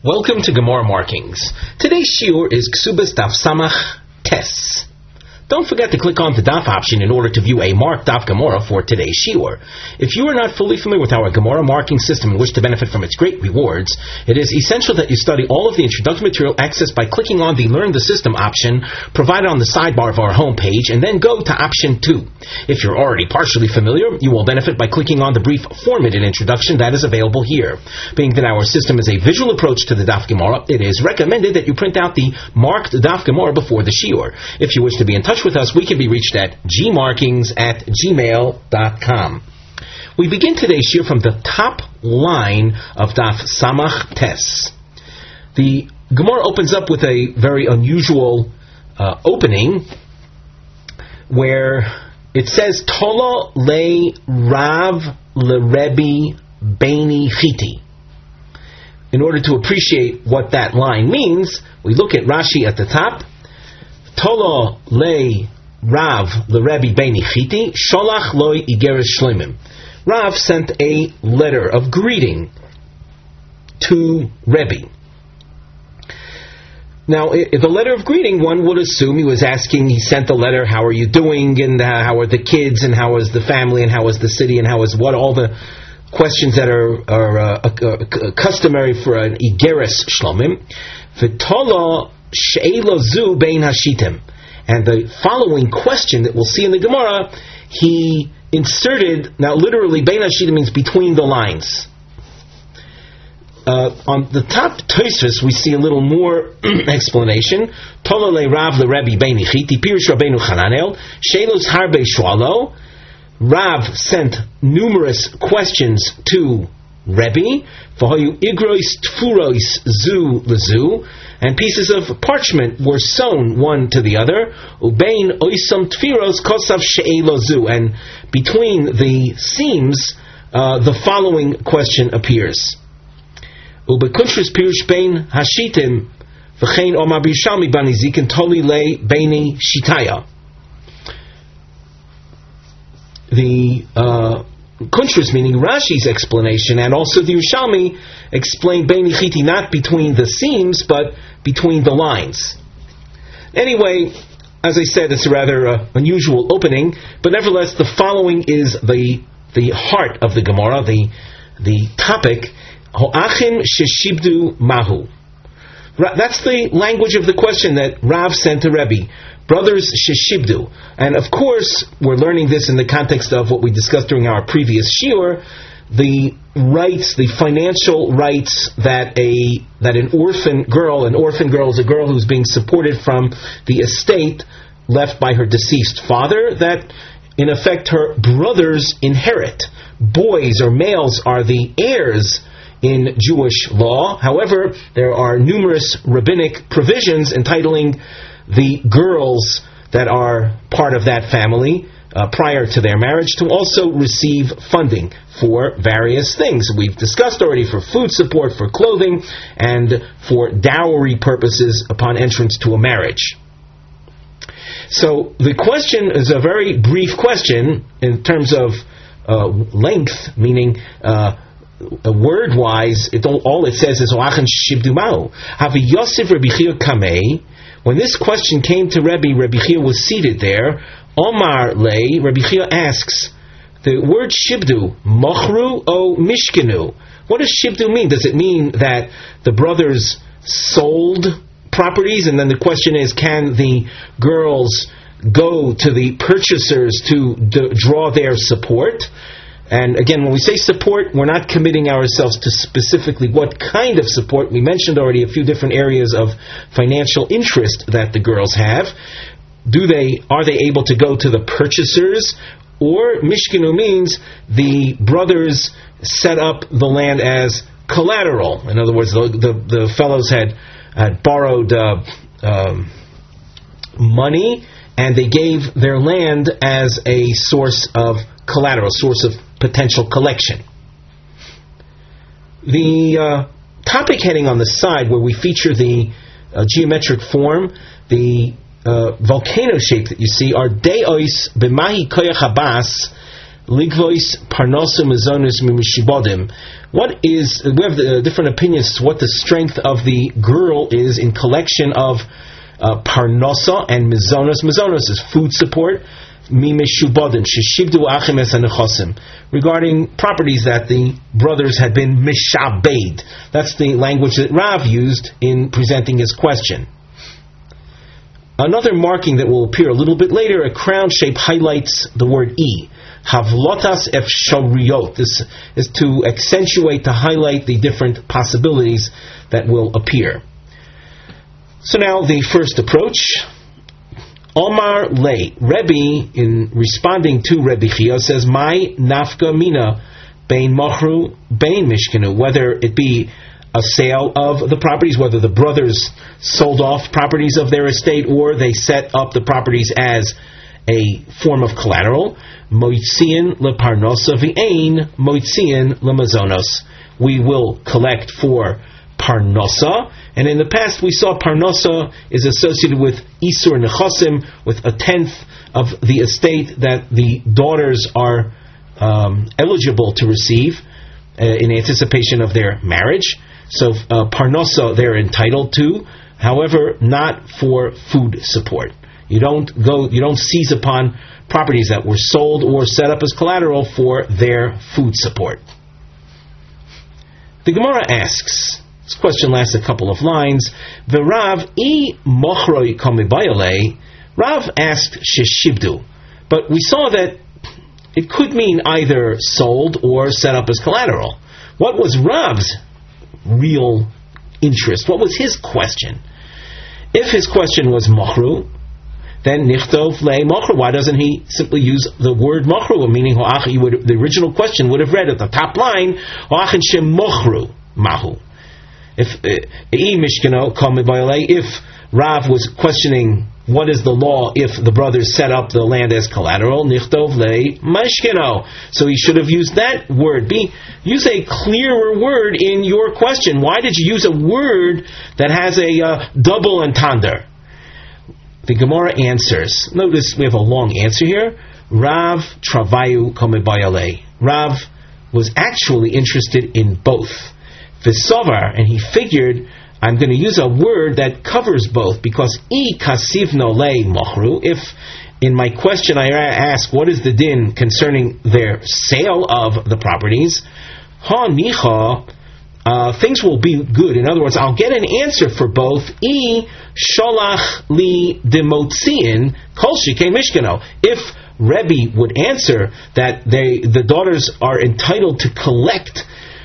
Welcome to Gemara Markings. Today's shiur is Ksubas Daf Samach Tes. Don't forget to click on the Daf option in order to view a marked Daf Gemara for today's shiur. If you are not fully familiar with our Gemara marking system and wish to benefit from its great rewards, it is essential that you study all of the introductory material accessed by clicking on the Learn the System option provided on the sidebar of our homepage, and then go to option 2. If you're already partially familiar, you will benefit by clicking on the brief formatted introduction that is available here. Being that our system is a visual approach to the Daf Gemara, it is recommended that you print out the marked Daf Gemara before the shiur. If you wish to be in touch with us, we can be reached at gmarkings@gmail.com. We begin today's shiur from the top line of Daf Samach Tes. The Gemara opens up with a very unusual opening where it says Tola le Rav le Rebbe Beini Chiti. In order to appreciate what that line means, we look at Rashi at the top. Tola le Rav le Rebbe Beini Chiti Sholach loy igeres shloimim. Rav sent a letter of greeting to Rebbe. Now, the letter of greeting, one would assume he sent the letter, how are you doing, and how are the kids, and how is the family, and how is the city, and how is what, all the questions that are customary for an Igeres Shlomim. V'tola she'ela zu bein hashitim. And the following question that we'll see in the Gemara, he inserted, now literally, bein hashitim means between the lines. On the top Tosfos, we see a little more explanation. Tola le Rav le Rebbe Beini Chiti Pirush Rabbeinu Chananel Shelos Harbe Shwalo. Rav sent numerous questions to Rebbe. V'hoyu igrois tfurois zu lezu, and pieces of parchment were sewn one to the other. Ubein oisam tfiros kosav she'elo zu, and between the seams, the following question appears. Ubekuntris pirush bein hashitim v'chein omar b'yishalmi bani zikin toli le beini shitaya. The Kuntris, meaning Rashi's explanation, and also the Yerushalmi explained beini chiti not between the seams, but between the lines. Anyway, as I said, it's a rather unusual opening, but nevertheless, the following is the heart of the Gemara, the topic. Ho'achim sheshibdu mahu. That's the language of the question that Rav sent to Rebbe. Brothers sheshibdu. And of course, we're learning this in the context of what we discussed during our previous shiur, the rights, the financial rights that an orphan girl is a girl who's being supported from the estate left by her deceased father, that in effect her brothers inherit. Boys or males are the heirs in Jewish law. However, there are numerous rabbinic provisions entitling the girls that are part of that family prior to their marriage to also receive funding for various things. We've discussed already, for food support, for clothing, and for dowry purposes upon entrance to a marriage. So the question is a very brief question in terms of length, meaning word-wise, all it says is Oachan shibdu mahu. Havi Yosef Rabbi Chia Kamei. When this question came to Rebbe, Rabbi Chia was seated there. Omar lei, Rabbi Chia asks, the word shibdu, mochru o mishkenu. What does shibdu mean? Does it mean that the brothers sold properties? And then the question is, can the girls go to the purchasers to draw their support? And again, when we say support, we're not committing ourselves to specifically what kind of support. We mentioned already a few different areas of financial interest that the girls have. Are they able to go to the purchasers? Or mishkenu means the brothers set up the land as collateral. In other words, the fellows had borrowed money, and they gave their land as a source of collateral, source of potential collection. The topic heading on the side, where we feature the geometric form, the volcano shape that you see, are de'os b'mahi koyach habas Ligvois parnosum mazonos mimishibodim. What is, we have different opinions as to what the strength of the girl is in collection of parnosa and mizonos. Mizonos is food support. Mimishubodim sheshibdu achim es hanechosim, regarding properties that the brothers had been mishabed. That's the language that Rav used in presenting his question. Another marking that will appear a little bit later, a crown shape, highlights the word E. Havlotas efshoriyot. This is to accentuate, to highlight the different possibilities that will appear. So now the first approach. Omar Lei. Rebbe, in responding to Rebbe Chia, says, My nafka mina bein mochru bein mishkenu. Whether it be a sale of the properties, whether the brothers sold off properties of their estate or they set up the properties as a form of collateral. Moitzian leparnosa v'ein moitzian lemazonos. We will collect for parnosa, and in the past we saw parnosa is associated with isur nechosim, with a tenth of the estate that the daughters are eligible to receive in anticipation of their marriage. So parnosa they're entitled to, however, not for food support. You don't seize upon properties that were sold or set up as collateral for their food support. The Gemara asks, this question lasts a couple of lines. V'Rav I mochroi komibayale. Rav asked sheshibdu, but we saw that it could mean either sold or set up as collateral. What was Rav's real interest? What was his question? If his question was mochru, then nichtov le mochru. Why doesn't he simply use the word mochru? Meaning, the original question would have read at the top line, hoachin shem mochru mahu. If Rav was questioning what is the law if the brothers set up the land as collateral, nichtov le mashkeno. So he should have used that word. Use a clearer word in your question. Why did you use a word that has a double entendre? The Gemara answers. Notice we have a long answer here. Rav travayu komebayale. Rav was actually interested in both. V'sovar, and he figured, I'm going to use a word that covers both, because I kasivno le mochru. If in my question I ask what is the din concerning their sale of the properties, ha nicha, things will be good. In other words, I'll get an answer for both. I sholach li demotziin kol shikei mishkano. If Rebbe would answer that the daughters are entitled to collect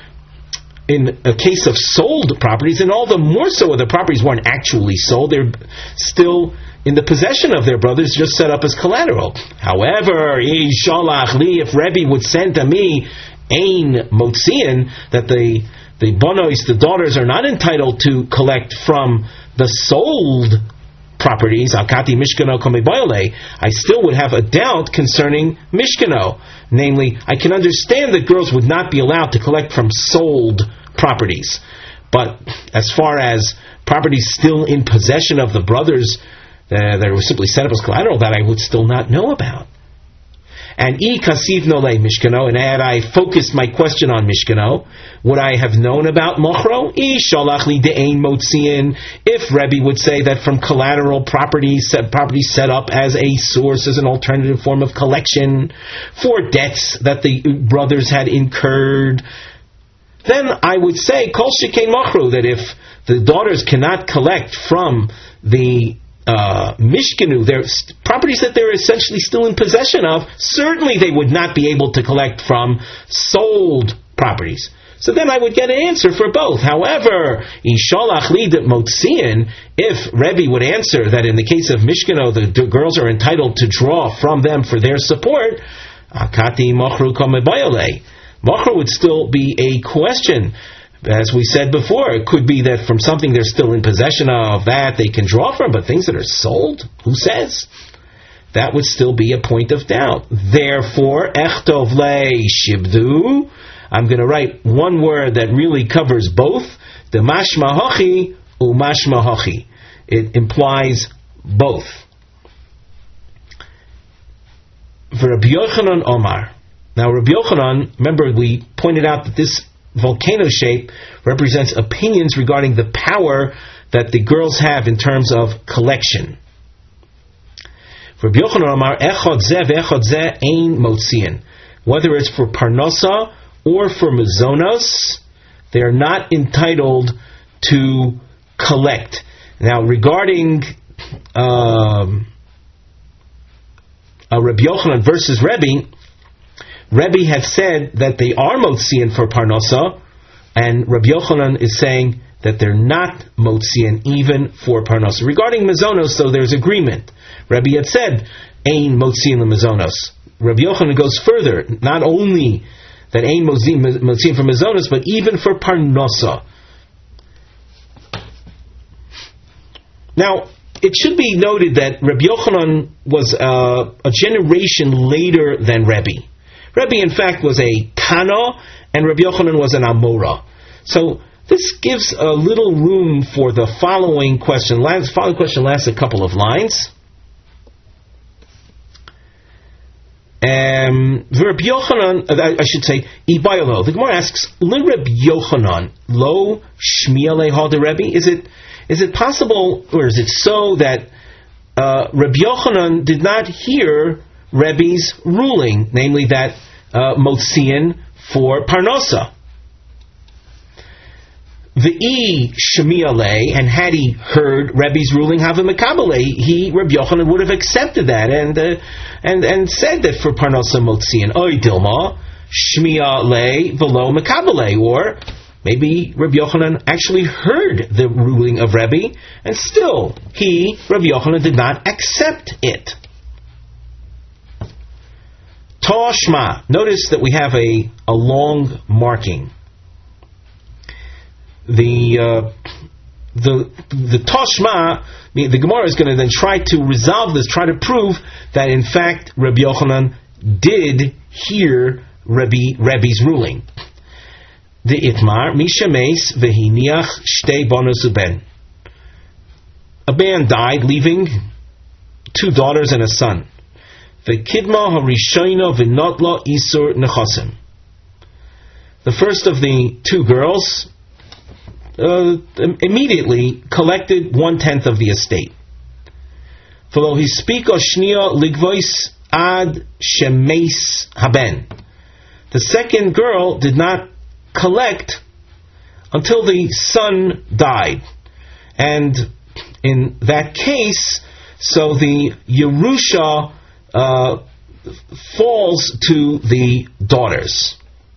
in a case of sold properties, and all the more so the properties weren't actually sold, they're still in the possession of their brothers, just set up as collateral. However, if Rebbe would send to me ein motziin, that the bonois, the daughters, are not entitled to collect from the sold properties, akati mishkano komebayole, I still would have a doubt concerning mishkano. Namely, I can understand that girls would not be allowed to collect from sold properties, but as far as properties still in possession of the brothers that were simply set up as collateral, that I would still not know about. And I kasivno le mishkano, and had I focused my question on mishkano, would I have known about mochro? I sholach li de'ein motziin. If Rebbe would say that from collateral properties set up as a source, as an alternative form of collection for debts that the brothers had incurred, then I would say kol shekei mochru, that if the daughters cannot collect from the mishkanu, their properties that they're essentially still in possession of, certainly they would not be able to collect from sold properties. So then I would get an answer for both. However, ishalach li motziin, if Rebbe would answer that in the case of mishkanu, the girls are entitled to draw from them for their support, akati mochru komebayale, mochru would still be a question. As we said before, it could be that from something they're still in possession of, that they can draw from, but things that are sold, who says? That would still be a point of doubt. Therefore, echtov le shibdu, I'm going to write one word that really covers both, the mashma hachi umashma hachi. It implies both. Rabbi Yochanan Omar, Now Rabbi Yochanan, remember we pointed out that this volcano shape represents opinions regarding the power that the girls have in terms of collection. Rabbi Yochanan Amar echad zeh ve'echad zeh ein motziin. Whether it's for parnasa or for mazonos, they are not entitled to collect. Now, regarding Rabbi Yochanan versus Rebbe had said that they are motziin for parnasa, and Rabbi Yochanan is saying that they're not motziin even for parnasa. Regarding mazonos, though, there's agreement. Rebbe had said, ein motziin lemazonos. Rabbi Yochanan goes further, not only that ein motziin for mazonos, but even for parnasa. Now, it should be noted that Rabbi Yochanan was a generation later than Rebbe. Rebbe, in fact, was a Kana, and Rabbi Yochanan was an Amora. So this gives a little room for the following question. The following question lasts a couple of lines. Rabbi Yochanan, I should say, Ibayalo. The Gemara asks, Li Rabbi Yochanan, lo shmiya leha de Rebbe? Is it possible, or is it so that Rabbi Yochanan did not hear Rebbe's ruling, namely that motziin for parnasa? V'i shmiya le, and had he heard Rebbe's ruling, Hava Mekabale, Rabbi Yochanan would have accepted that and said that for parnasa motziin. Oy dilma shmiya le velo Mekabale, or maybe Rabbi Yochanan actually heard the ruling of Rebbe, and still Rabbi Yochanan, did not accept it. Toshma. Notice that we have a long marking. The Toshma, the Gemara is going to then try to resolve this, try to prove that in fact Rabbi Yochanan did hear Rebbe's ruling. The Itmar, Misha Meis vehiniach shtei bonos uben. A man died, leaving 2 daughters and a son. V'kidma harishayna v'notla isur nechasim. The first of the 2 girls immediately collected 1/10 of the estate. V'lo hispika shniya ligvois ad shemeis haben. The second girl did not collect until the son died, and in that case, so the Yerusha falls to the daughters.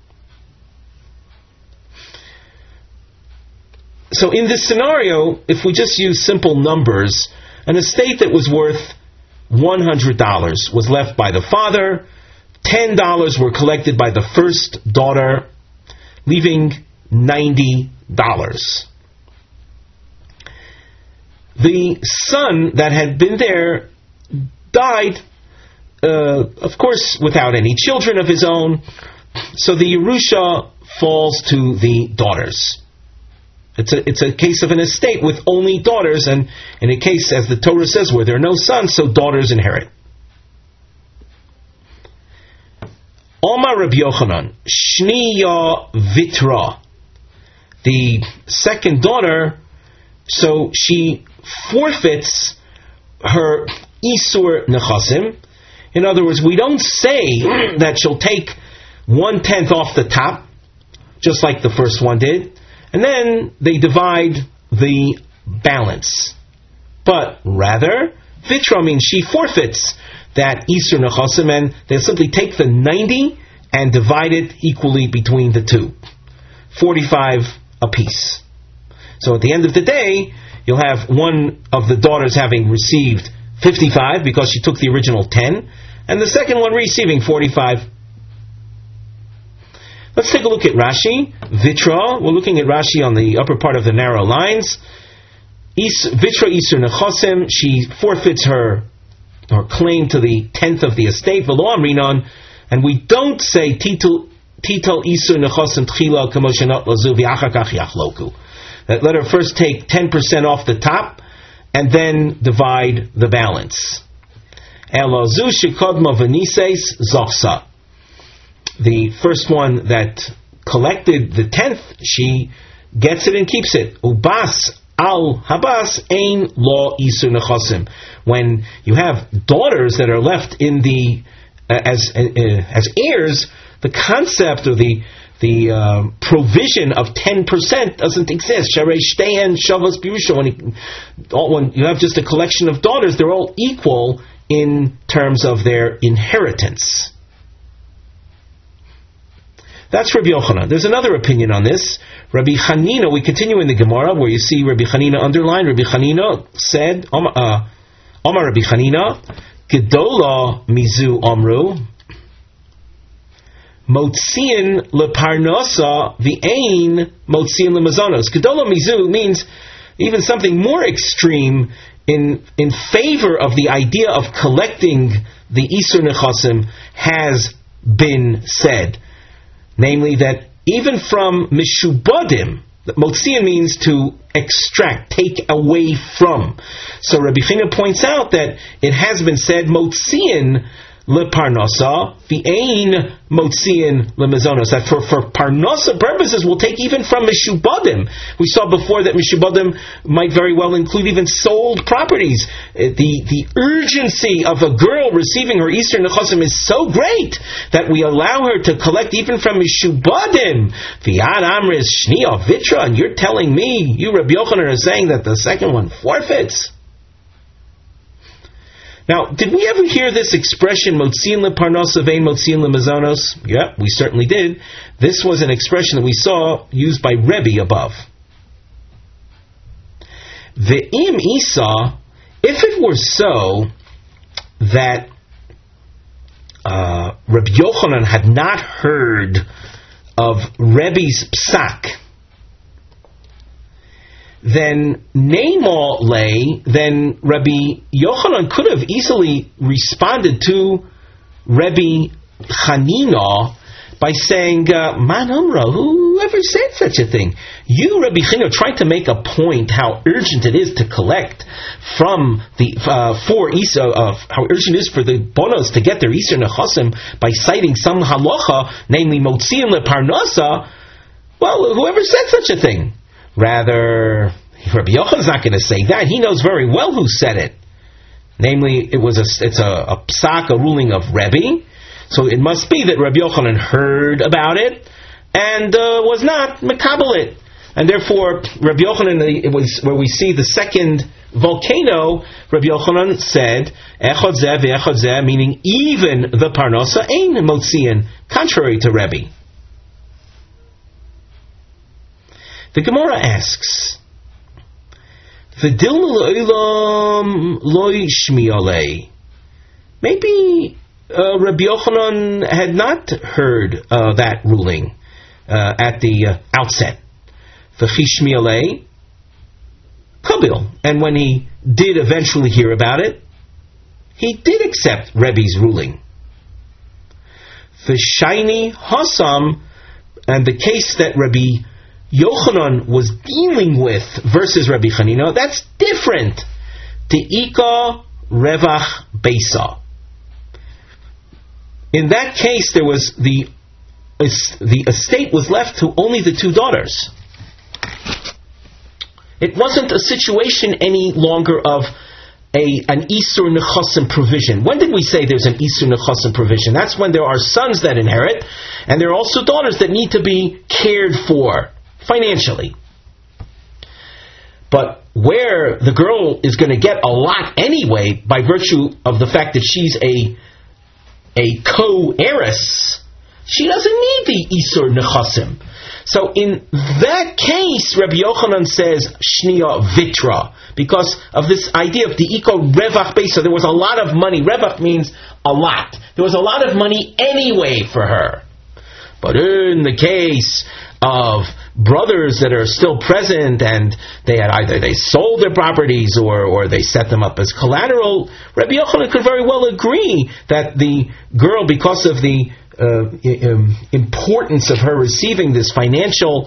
So in this scenario, if we just use simple numbers, an estate that was worth $100 was left by the father, $10 were collected by the first daughter, leaving $90. The son that had been there died, of course, without any children of his own, so the Yerusha falls to the daughters. It's a case of an estate with only daughters, and in a case, as the Torah says, where there are no sons, so daughters inherit. Omar Rabbi Yochanan, Shniya Vitra. The second daughter, so she forfeits her Isur Nechasim. In other words, we don't say that she'll take 1/10 off the top, just like the first one did, and then they divide the balance. But rather, Vitra means she forfeits that Isur Nechasim, and they'll simply take the 90 and divide it equally between the 2. 45 apiece. So at the end of the day, you'll have one of the daughters having received 55 because she took the original 10, and the second one receiving 45. Let's take a look at Rashi. Vitra, we're looking at Rashi on the upper part of the narrow lines. Vitra Isur Nechasim, she forfeits her claim to the 10th of the estate, V'lo Amrinon, and we don't say Titel Isur Nechasim Tchila Kamoshanot Lazu V'achar Kach Yachloku. That let her first take 10% off the top and then divide the balance. Elazu Shekodma V'nises Zochsa. the first one that collected the 10th, she gets it and keeps it. Ubas al habas ein lo isur nechasim. When you have daughters that are left in the as heirs, the concept or the provision of 10% doesn't exist. Sharei shtein shavos birusha. When you have just a collection of daughters, they're all equal in terms of their inheritance. That's Rabbi Yochanan. There's another opinion on this. Rabbi Chanina, we continue in the Gemara where you see Rabbi Chanina underlined. Rabbi Chanina said, Omar Rabbi Chanina, Gedola mizu omru, Motziin leparnasa v'ein motziin lemazonos. Gedola mizu means even something more extreme in favor of the idea of collecting the Isur Nechasim has been said. Namely that even from Mishubadim, Motziin means to extract, take away from. So Rabbi China points out that it has been said, Motziin leparnasa, v'ein motziin lemazonos. That for parnasa purposes will take even from mishubadim. We saw before that mishubadim might very well include even sold properties. The urgency of a girl receiving her Isur Nechasim is so great that we allow her to collect even from mishubadim. V'yad amris shniya vitra, and you're telling me, you Rabbi Yochanan are saying that the second one forfeits? Now, did we ever hear this expression, Motziin leparnasa vein motziin lemazonos? Yeah, we certainly did. This was an expression that we saw used by Rebbe above. Ve'im Isa, if it were so that Rabbi Yochanan had not heard of Rebbe's psak, then Rabbi Yochanan could have easily responded to Rabbi Chanina by saying, Man Umrah, whoever said such a thing? You, Rabbi Chanina, tried to make a point how urgent it is to collect from the how urgent it is for the bonos to get their Isur Nechasim by citing some halacha, namely Motziin leparnasa. Well, whoever said such a thing? Rather, Rabbi Yochanan's not going to say that. He knows very well who said it. Namely, it's a psak, a ruling of Rebbe. So it must be that Rabbi Yochanan heard about it and was not makabel it. And therefore, Rabbi Yochanan, it was where we see the second volcano, Rabbi Yochanan said, Echad zeh ve'echad zeh, meaning even the parnasa ein motziin, contrary to Rebbe. The Gemara asks, maybe Rabbi Yochanan had not heard that ruling at the outset. V'chishmialei kabil, and when he did eventually hear about it, he did accept Rebbe's ruling. V'shayni hasam, and the case that Rabbi Yochanan was dealing with versus Rabbi Chanina, that's different. Te'ika revach beisa. In that case, there was the estate was left to only the two daughters. It wasn't a situation any longer of an Isur Nechasim provision. When did we say there's an Isur Nechasim provision? That's when there are sons that inherit, and there are also daughters that need to be cared for financially. But where the girl is going to get a lot anyway by virtue of the fact that she's a co-heiress, she doesn't need the Isur Nechasim. So in that case, Rabbi Yochanan says Shniya Vitra, because of this idea of the Iko Revach Beisa. There was a lot of money. Revach means a lot. There was a lot of money anyway for her. But in the case of brothers that are still present and they had either they sold their properties or they set them up as collateral, Rabbi Yochanan could very well agree that the girl, because of the importance of her receiving this financial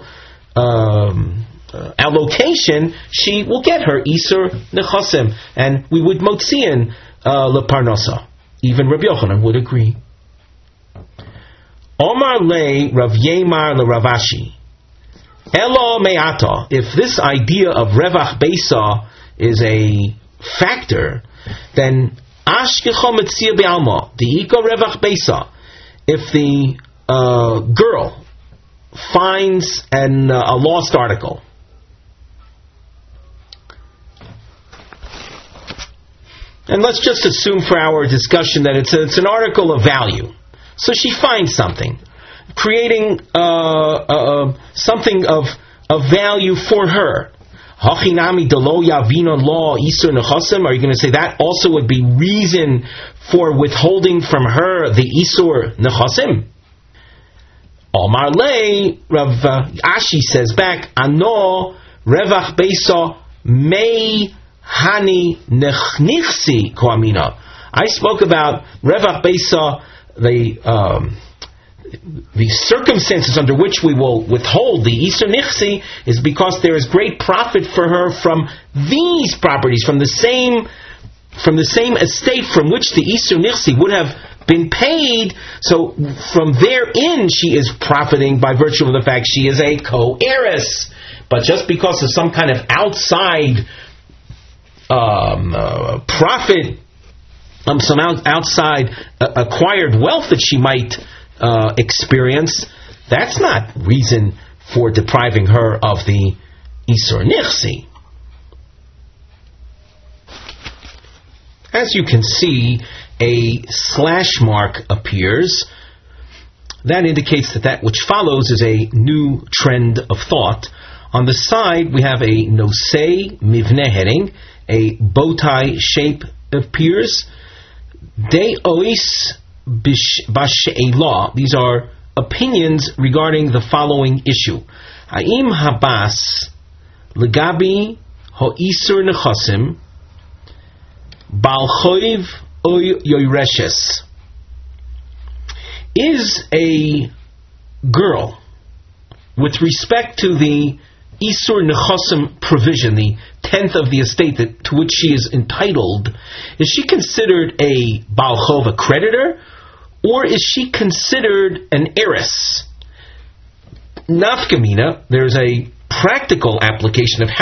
allocation, she will get her Isur Nechasim, and we would Motziin leparnasa. Even Rabbi Yochanan would agree. Omar le Rav Yemar le Ravashi. Elo me'ata. If this idea of revach beisa is a factor, then ashkecho metzia be'alma. The iko revach beisa. If the girl finds a lost article, and let's just assume for our discussion that it's an article of value. So she finds something, creating something of value for her. Hachinami delo yavinon law isur nechasim. Are you going to say that also would be reason for withholding from her the isur nechasim? Omar le Rav Ashi says back, ano revach beisa mei hani nechnichsi koamina. I spoke about revach beisa, the circumstances under which we will withhold the Isur Nichsi is because there is great profit for her from these properties, from the same estate from which the Isur Nichsi would have been paid. So from therein she is profiting by virtue of the fact she is a co-heiress. But just because of some kind of outside profit, some outside acquired wealth that she might experience, that's not reason for depriving her of the Isur Nichsi. As you can see, a slash mark appears. That indicates that which follows is a new trend of thought. On the side, we have a nosei mivne heading, a bow tie shape appears. De ois bashe'elah. These are opinions regarding the following issue. Ha'im habas legabi ha'isur nechasim bal choiv oy yoreshes. Is a girl, with respect to the Isur Nechasim provision, the 10th of the estate to which she is entitled, is she considered a Baal Chov, a creditor, or is she considered an heiress? Nafkamina, there's a practical application of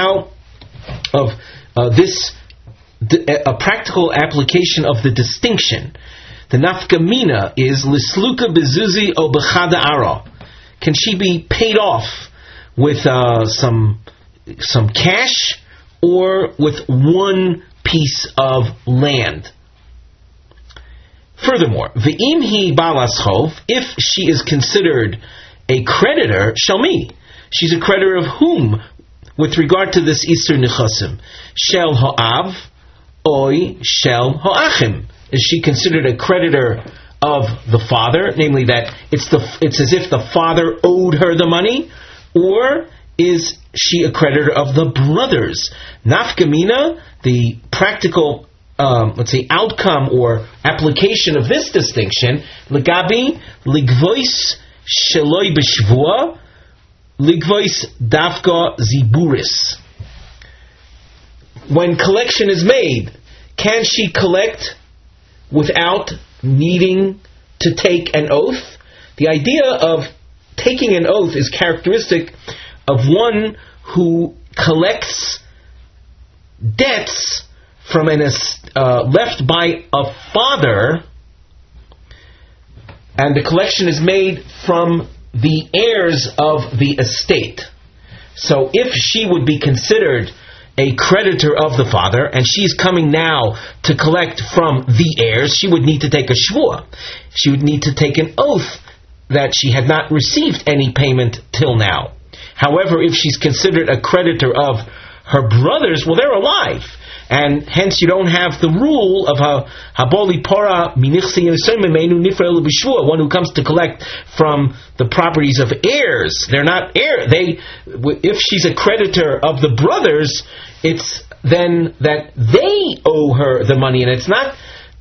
a practical application of the distinction. The nafkamina is lisluka bezuzi o bechada ara. Can she be paid off with some cash or with one piece of land? Furthermore, v'im hi balas chov, if she is considered a creditor, shalmi, she's a creditor of whom with regard to this Isur Nechasim? Shel ha'av, oy shel ha'achim. Is she considered a creditor of the father, namely that it's as if the father owed her the money, or is she a creditor of the brothers? Nafkamina, the practical, outcome or application of this distinction, legabi ligvois sheloi b'shvua, ligvois dafka ziburis. When collection is made, can she collect without needing to take an oath? The idea of taking an oath is characteristic of one who collects debts from left by a father, and the collection is made from the heirs of the estate. So if she would be considered a creditor of the father, and she's coming now to collect from the heirs, she would need to take a shvuah. She would need to take an oath that she had not received any payment till now. However, if she's considered a creditor of her brothers, well, they're alive, and hence you don't have the rule of haboli para minichsi menu nifra b'shvuah, one who comes to collect from the properties of heirs. They're not heirs. If she's a creditor of the brothers, it's then that they owe her the money, and it's not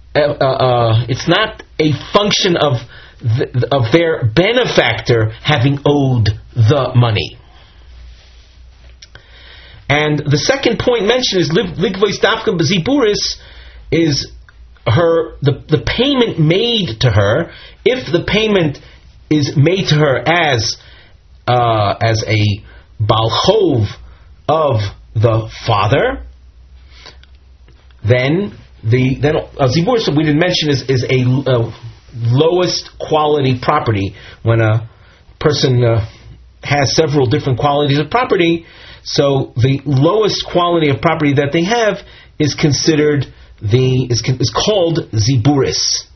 a function of their benefactor having owed the money. And the second point mentioned is ligvois dafka b'ziburis, is the payment made to her. If the payment is made to her as a balchov of the father, then ziburis, we didn't mention, is a lowest quality property. When a person has several different qualities of property, so the lowest quality of property that they have is considered is called ziburis.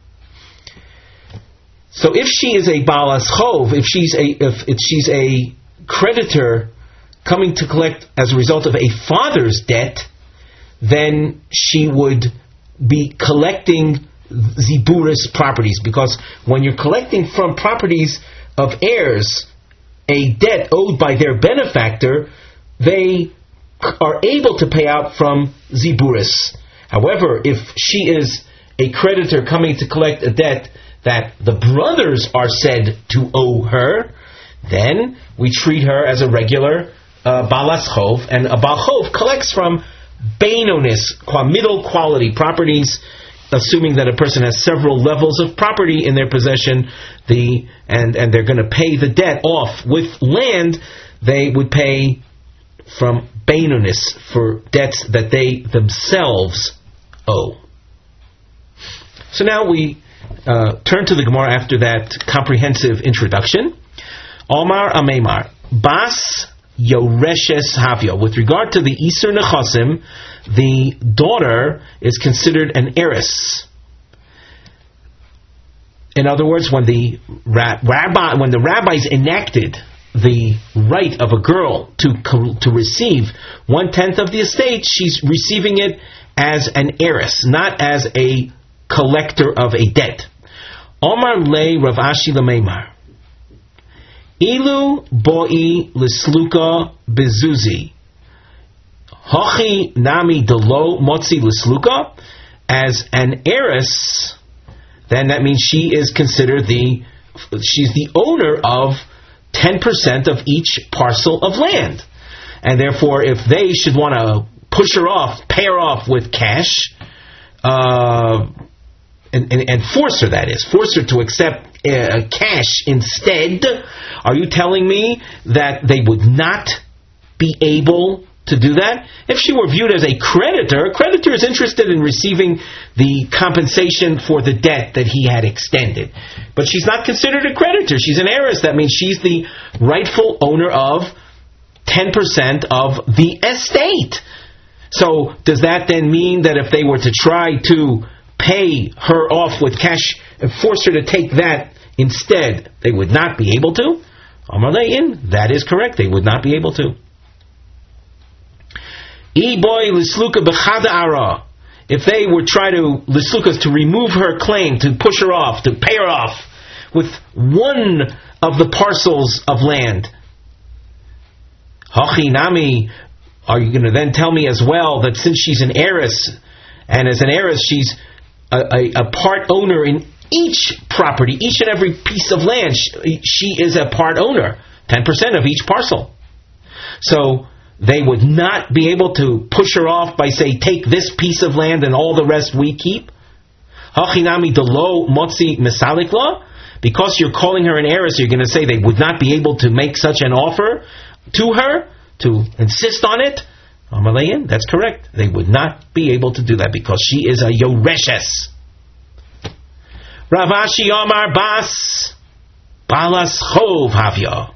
So if she is a balas chov, if she's a creditor coming to collect as a result of a father's debt, then she would be collecting ziburis properties, because when you're collecting from properties of heirs a debt owed by their benefactor, they are able to pay out from ziburis. However, if she is a creditor coming to collect a debt that the brothers are said to owe her, then we treat her as a regular balas chov, and a bal chov collects from beinonis, middle quality properties, assuming that a person has several levels of property in their possession, and they're going to pay the debt off with land. They would pay from beinonis for debts that they themselves owe. So now we turn to the Gemara after that comprehensive introduction. Omar Ameimar, Bas Yoreshes Havio. With regard to the Iser Nechasim, the daughter is considered an heiress. In other words, when the rabbis enacted the right of a girl to receive 1/10 of the estate, she's receiving it as an heiress, not as a collector of a debt. Omar le Rav Ashi Lameimar, Ilu boi lisluka bezuzi, Hachi nami delo motzi lisluka. As an heiress, then that means she is considered she's the owner of 10% of each parcel of land. And therefore, if they should want to push her off, pay her off with cash, and force her, force her to accept cash instead, are you telling me that they would not be able to do that? If she were viewed as a creditor is interested in receiving the compensation for the debt that he had extended. But she's not considered a creditor. She's an heiress. That means she's the rightful owner of 10% of the estate. So does that then mean that if they were to try to pay her off with cash and force her to take that instead, they would not be able to? Amar Le'in, that is correct. They would not be able to. If they were try to lislukas to remove her claim, to push her off, to pay her off with one of the parcels of land, Hachi nami, are you going to then tell me as well that since she's an heiress, and as an heiress she's a part owner in each property, each and every piece of land, she is a part owner, 10% of each parcel. So they would not be able to push her off by say, take this piece of land and all the rest we keep. Hachinami delo motzi misalik law. Because you're calling her an heiress, you're going to say they would not be able to make such an offer to her, to insist on it. Amalayan, that's correct. They would not be able to do that because she is a yoreshes. Rav Ashi Omar Bas Balas Chov Havya.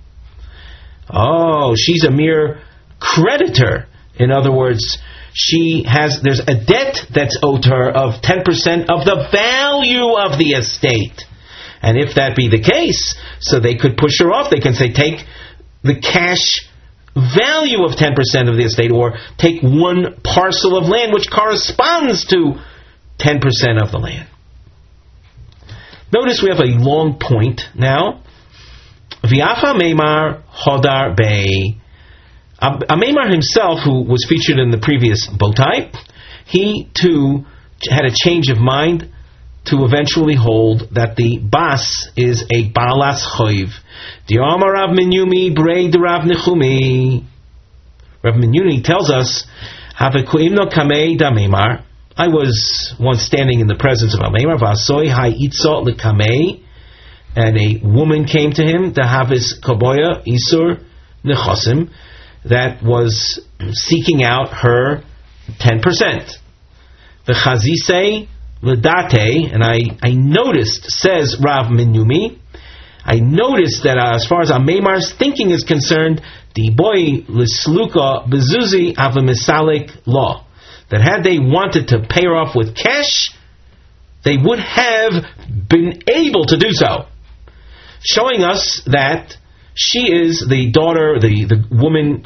Oh, she's a mere creditor. In other words, there's a debt that's owed to her of 10% of the value of the estate. And if that be the case, so they could push her off. They can say, take the cash value of 10% of the estate, or take one parcel of land which corresponds to 10% of the land. Notice we have a long point now. V'afa Meimar Hodar Bey. Meimar himself, who was featured in the previous bowtie, he too had a change of mind to eventually hold that the bas is a balas choiv. Di'amar Rav Minyumi Brei Rav Nechumi. Rav Minyumi tells us, Havekuimno Kamei Da Meimar. I was once standing in the presence of a Meimar, Vasoy Ha'itzot Lekamei and a woman came to him, the Havis Koboya Isur Nechosim, that was seeking out her 10%. The Chazise Ledate, and I noticed, says Rav Minyumi, I noticed that as far as Ameimar's thinking is concerned, the boy Lisluka Bezuzi Avamisalik law, that had they wanted to pay her off with cash, they would have been able to do so. Showing us that she is the daughter, the woman,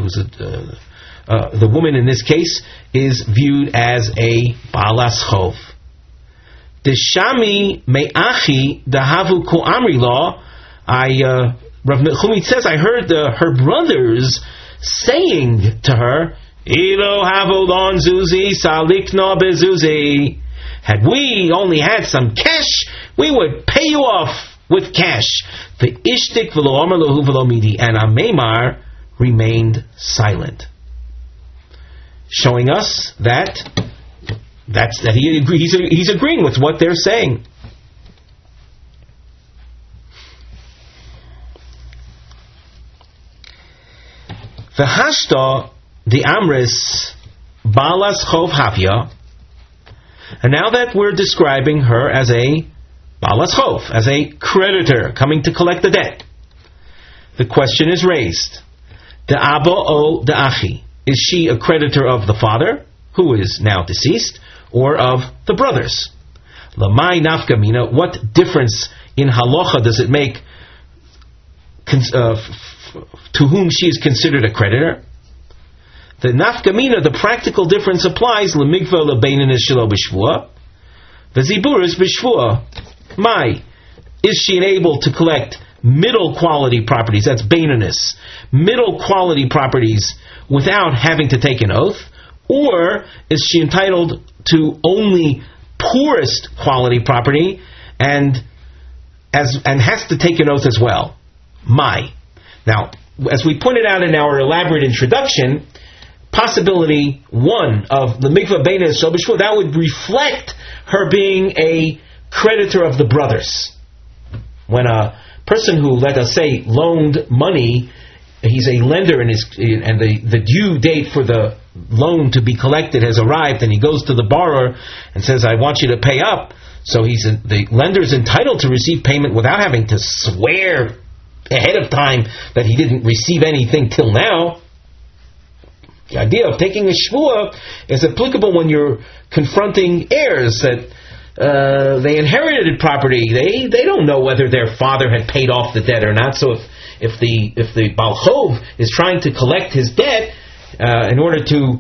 the woman in this case is viewed as a Balas Chov. The Shami Me'achi Dahavu Ko'amri law, Rav Chumit says, I heard her brothers saying to her, Ilo Havolon Zuzi Salikna Bezuzi. Had we only had some cash, we would pay you off with cash. The Ishtik V'lo Omer Lahu V'lo Midi, and Ameimar remained silent, showing us that he's agreeing with what they're saying. V'hashta the Amris Balas Chov Havya, and now that we're describing her as a Balas Chov, as a creditor coming to collect the debt, the question is raised: the Abba o the Achi? Is she a creditor of the father, who is now deceased, or of the brothers? Lamai nafka mina, what difference in halacha does it make to whom she is considered a creditor? The nafka mina, the practical difference applies lemikva lebeinanis shelo b'shvua, v'ziburis b'shvua. Mai, is she able to collect middle quality properties? That's beinanis, middle quality properties, without having to take an oath, or is she entitled to only poorest quality property and has to take an oath as well? Mai. Now, as we pointed out in our elaborate introduction, possibility one of the mikvah beina shel b'shvua, that would reflect her being a creditor of the brothers. When a person who, let us say, loaned money, he's a lender and the due date for the loan to be collected has arrived, and he goes to the borrower and says, I want you to pay up. So the lender's entitled to receive payment without having to swear ahead of time that he didn't receive anything till now. The idea of taking a shvuah is applicable when you're confronting heirs that they inherited property. They don't know whether their father had paid off the debt or not. So if the Baal Chov is trying to collect his debt in order to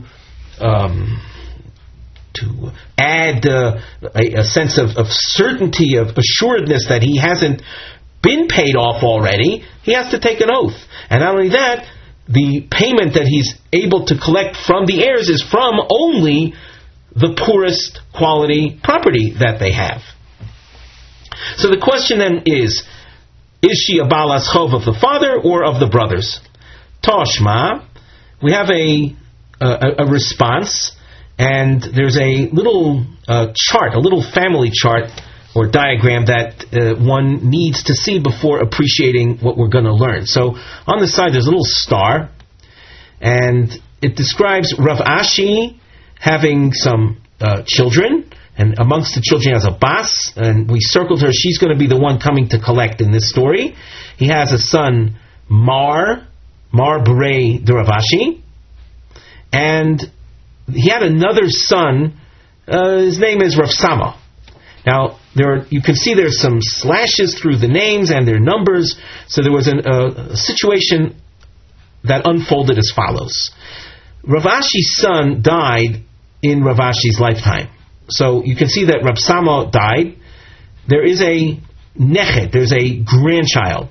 add a sense of certainty, of assuredness that he hasn't been paid off already, he has to take an oath. And not only that, the payment that he's able to collect from the heirs is from only the poorest quality property that they have. So the question then is she a Balas Chov of the father or of the brothers? Toshma, we have a response, and there's a little chart, a little family chart or diagram that one needs to see before appreciating what we're going to learn. So on the side there's a little star, and it describes Rav Ashi having some children, and amongst the children he has a bas, and we circled her. She's going to be the one coming to collect in this story. He has a son, Mar Berei de Rav Ashi, and he had another son, his name is Rav Sama. Now, you can see there's some slashes through the names and their numbers, so there was a situation that unfolded as follows. Rav Ashi's son died in Rav Ashi's lifetime. So you can see that Rav Sama died. There is a nechet, there's a grandchild.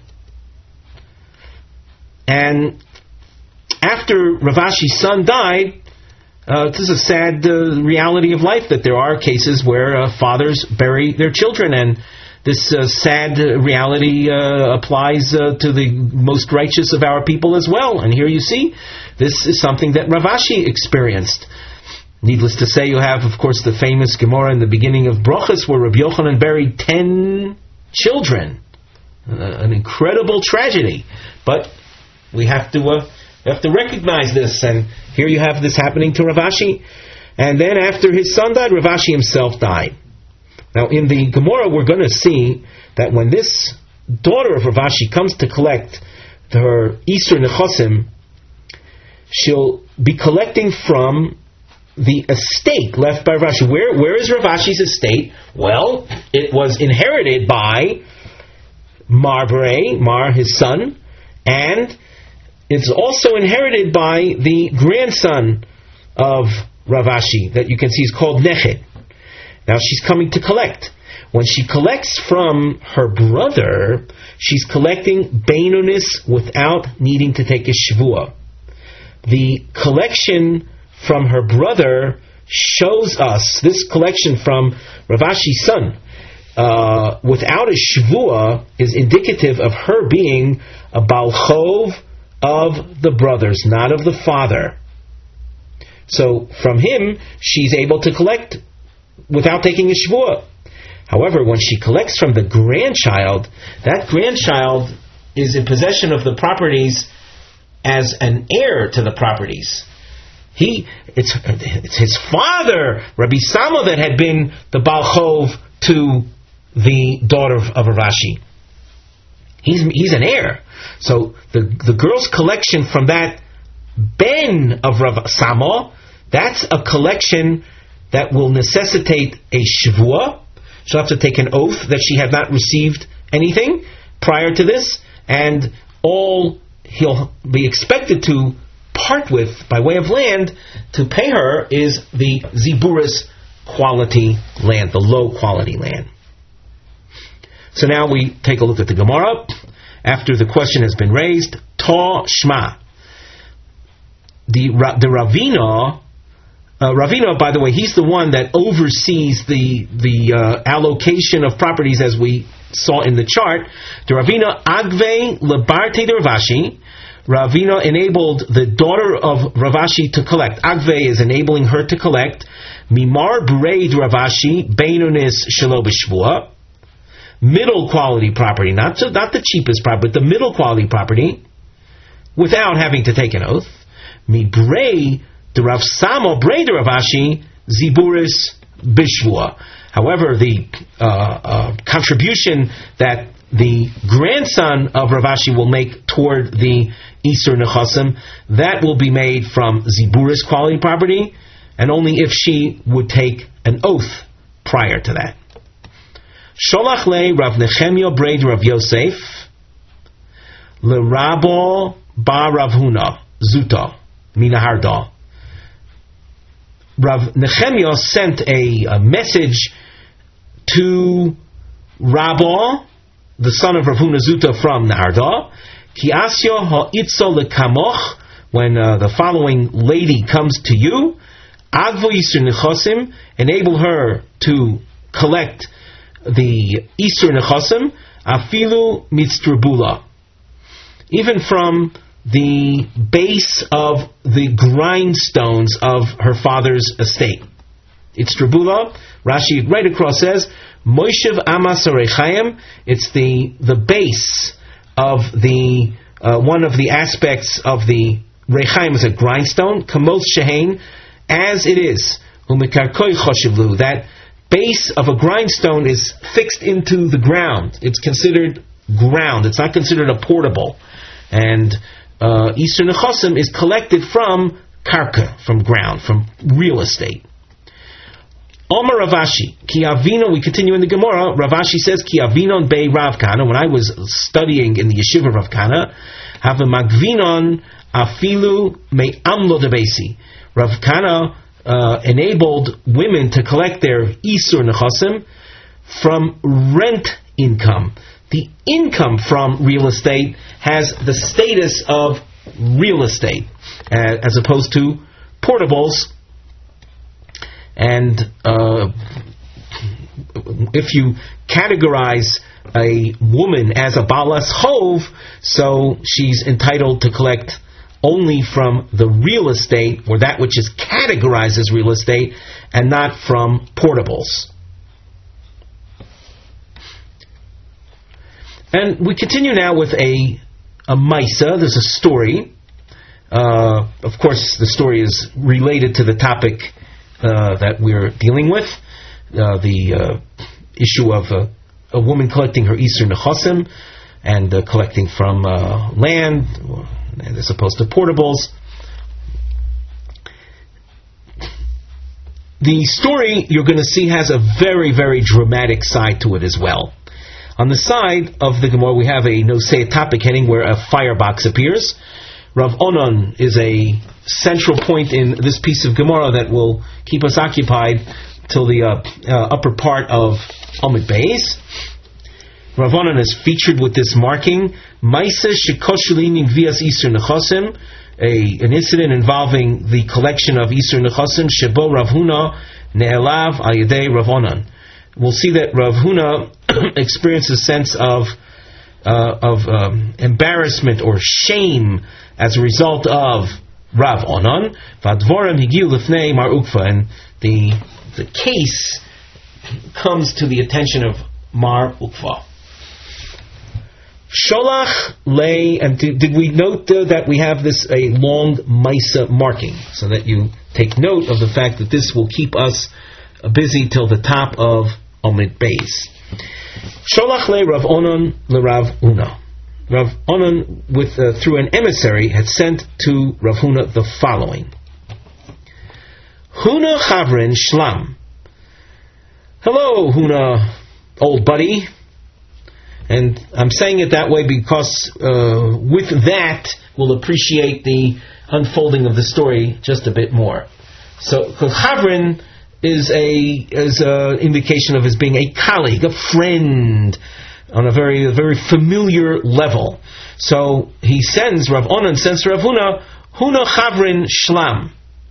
And after Rav Ashi's son died, this is a sad reality of life, that there are cases where fathers bury their children, and this sad reality applies to the most righteous of our people as well. And here you see, this is something that Rav Ashi experienced. Needless to say, you have, of course, the famous Gemara in the beginning of Brochus, where Rabbi Yochanan buried 10 children. an incredible tragedy. But we have to recognize this, and here you have this happening to Rav Ashi. And then after his son died, Rav Ashi himself died. Now in the Gemara we're going to see that when this daughter of Rav Ashi comes to collect her Isur Nechosim, she'll be collecting from the estate left by Rav Ashi. Where is Rav Ashi's estate? Well, it was inherited by Mar, his son, and it's also inherited by the grandson of Rav Ashi that you can see is called Nechet. Now she's coming to collect. When she collects from her brother, she's collecting Beinonis without needing to take a Shvuah. The collection from her brother shows us, this collection from Rav Ashi's son, without a Shvuah, is indicative of her being a Baal Chov of the brothers, not of the father. So from him, she's able to collect without taking a Shvuah. However, when she collects from the grandchild, that grandchild is in possession of the properties as an heir to the properties. It's his father, Rabbi Sama, that had been the Baal Chov to the daughter of Rav Ashi. He's an heir. So the girl's collection from that ben of Rav Sama, that's a collection that will necessitate a Shvuah. She'll have to take an oath that she had not received anything prior to this, and all he'll be expected to part with by way of land to pay her is the Ziburis quality land, the low quality land. So now we take a look at the Gemara. After the question has been raised, Ta Shma. The Ravina, by the way, he's the one that oversees the allocation of properties as we saw in the chart. The Ravina Agve Lebarte de Rav Ashi. Ravina enabled the daughter of Rav Ashi to collect. Agve is enabling her to collect. Mimar Breid Rav Ashi Beinonis Shelo B'Shvua. Middle quality property, not the cheapest property, but the middle quality property, without having to take an oath. Mibrei the Rav Samo Brei de Rav Ashi Ziburis Bishvua. However, the contribution that the grandson of Rav Ashi will make toward the Isur Nechosim, that will be made from Ziburis quality property, and only if she would take an oath prior to that. Sholach le Rav Nechemia Brei Rav Yosef le Rabo Bar Rav Huna Zuta Minaharda. Rav Nechemia sent a message to Rabba, the son of Rav Huna Zuta from Naharda. Ki asyo ha'itzo lekamoch, when the following lady comes to you, Agvo Yisur Nechosim, enable her to collect the Isur Nechosim, Afilu Mitztrabula, even from the base of the grindstones of her father's estate. Itztrabula, Rashi right across says, Moishev Amas Arechayim, it's the base of the one of the aspects of the Rechaim is a grindstone, Kamos Shehain, as it is, Umikarkoi Choshivlu, that base of a grindstone is fixed into the ground. It's considered ground. It's not considered a portable. And Isur Nechosim is collected from karka, from ground, from real estate. Omer Rav Ashi, Ki Avino, we continue in the Gemara, Rav Ashi says, Ki Avinon Bei Rav Kana, when I was studying in the yeshiva of Rav Kana, have a Magvinon Afilu Me Amlo de Beisi. Rav Kana enabled women to collect their Isur Nechosim from rent income. The income from real estate has the status of real estate, as opposed to portables. And if you categorize a woman as a balas chov, so she's entitled to collect only from the real estate, or that which is categorized as real estate, and not from portables. And we continue now with a Maisa. There's a story. Of course, the story is related to the topic that we're dealing with, the issue of a woman collecting her Isur Nechasim and collecting from land, as opposed to portables. The story, you're going to see, has a very, very dramatic side to it as well. On the side of the Gemara, we have a Nosei topic heading where a firebox appears. Rav Onan is a central point in this piece of Gemara that will keep us occupied till the upper part of Amud Beis. Rav Onan is featured with this marking, Maisa Shekoshelin Vias Isur Nechasim, an incident involving the collection of Isur Nechasim, Shebo Rav Huna Ne'elav Al Yedei Rav Onan. We'll see that Rav Huna experienced a sense of embarrassment or shame as a result of Rav Onan. Vadvorim Higiu Lifnei Mar Ukva, and the case comes to the attention of Mar Ukva. Sholach lay, and did we note that we have this a long Maisa marking, so that you take note of the fact that this will keep us busy till the top of Amud Beis. Sholach le Rav Onan le Rav Huna. Rav Onan, through an emissary, had sent to Rav Huna the following: Huna Chavrin Shlam. Hello, Huna, old buddy. And I'm saying it that way because with that we'll appreciate the unfolding of the story just a bit more. So, because Chavrin is an indication of his being a colleague, a friend, on a very, very familiar level. So he sends, Rav Onan sends to Rav Huna, Huna Chavrin Shlam.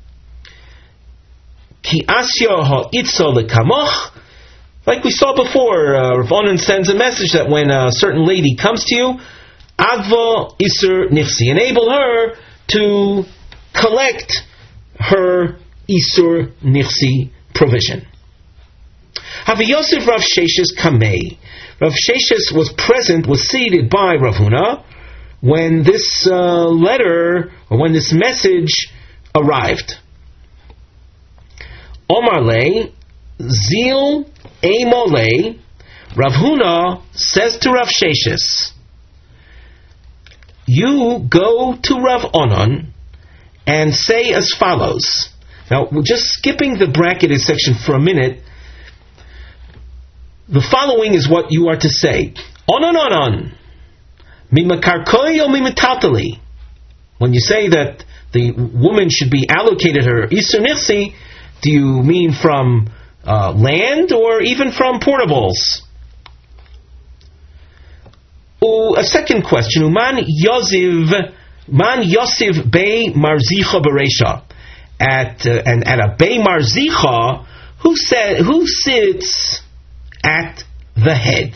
Ki asyo ha'itzo lekamoch. Like we saw before, Rav Onan sends a message that when a certain lady comes to you, Agvo Isur Nifsi, enable her to collect her Isur Nifsi provision. Havi Yosef Rav Sheshes Kamei. Rav Sheshes was present, was seated by Rav Huna when this letter, or when this message arrived. Omar Le, Zil Eimole, Rav Huna says to Rav Sheshes, you go to Rav Onan and say as follows. Now, we're just skipping the bracketed section for a minute. The following is what you are to say. Onan Onan, mimakarkoi o mimetatali. When you say that the woman should be allocated her Isur Nifsi, do you mean from land or even from portables? A second question. Man Yosiv Bei Marzicha Beresha. At a Bei Marzicha, who sits at the head?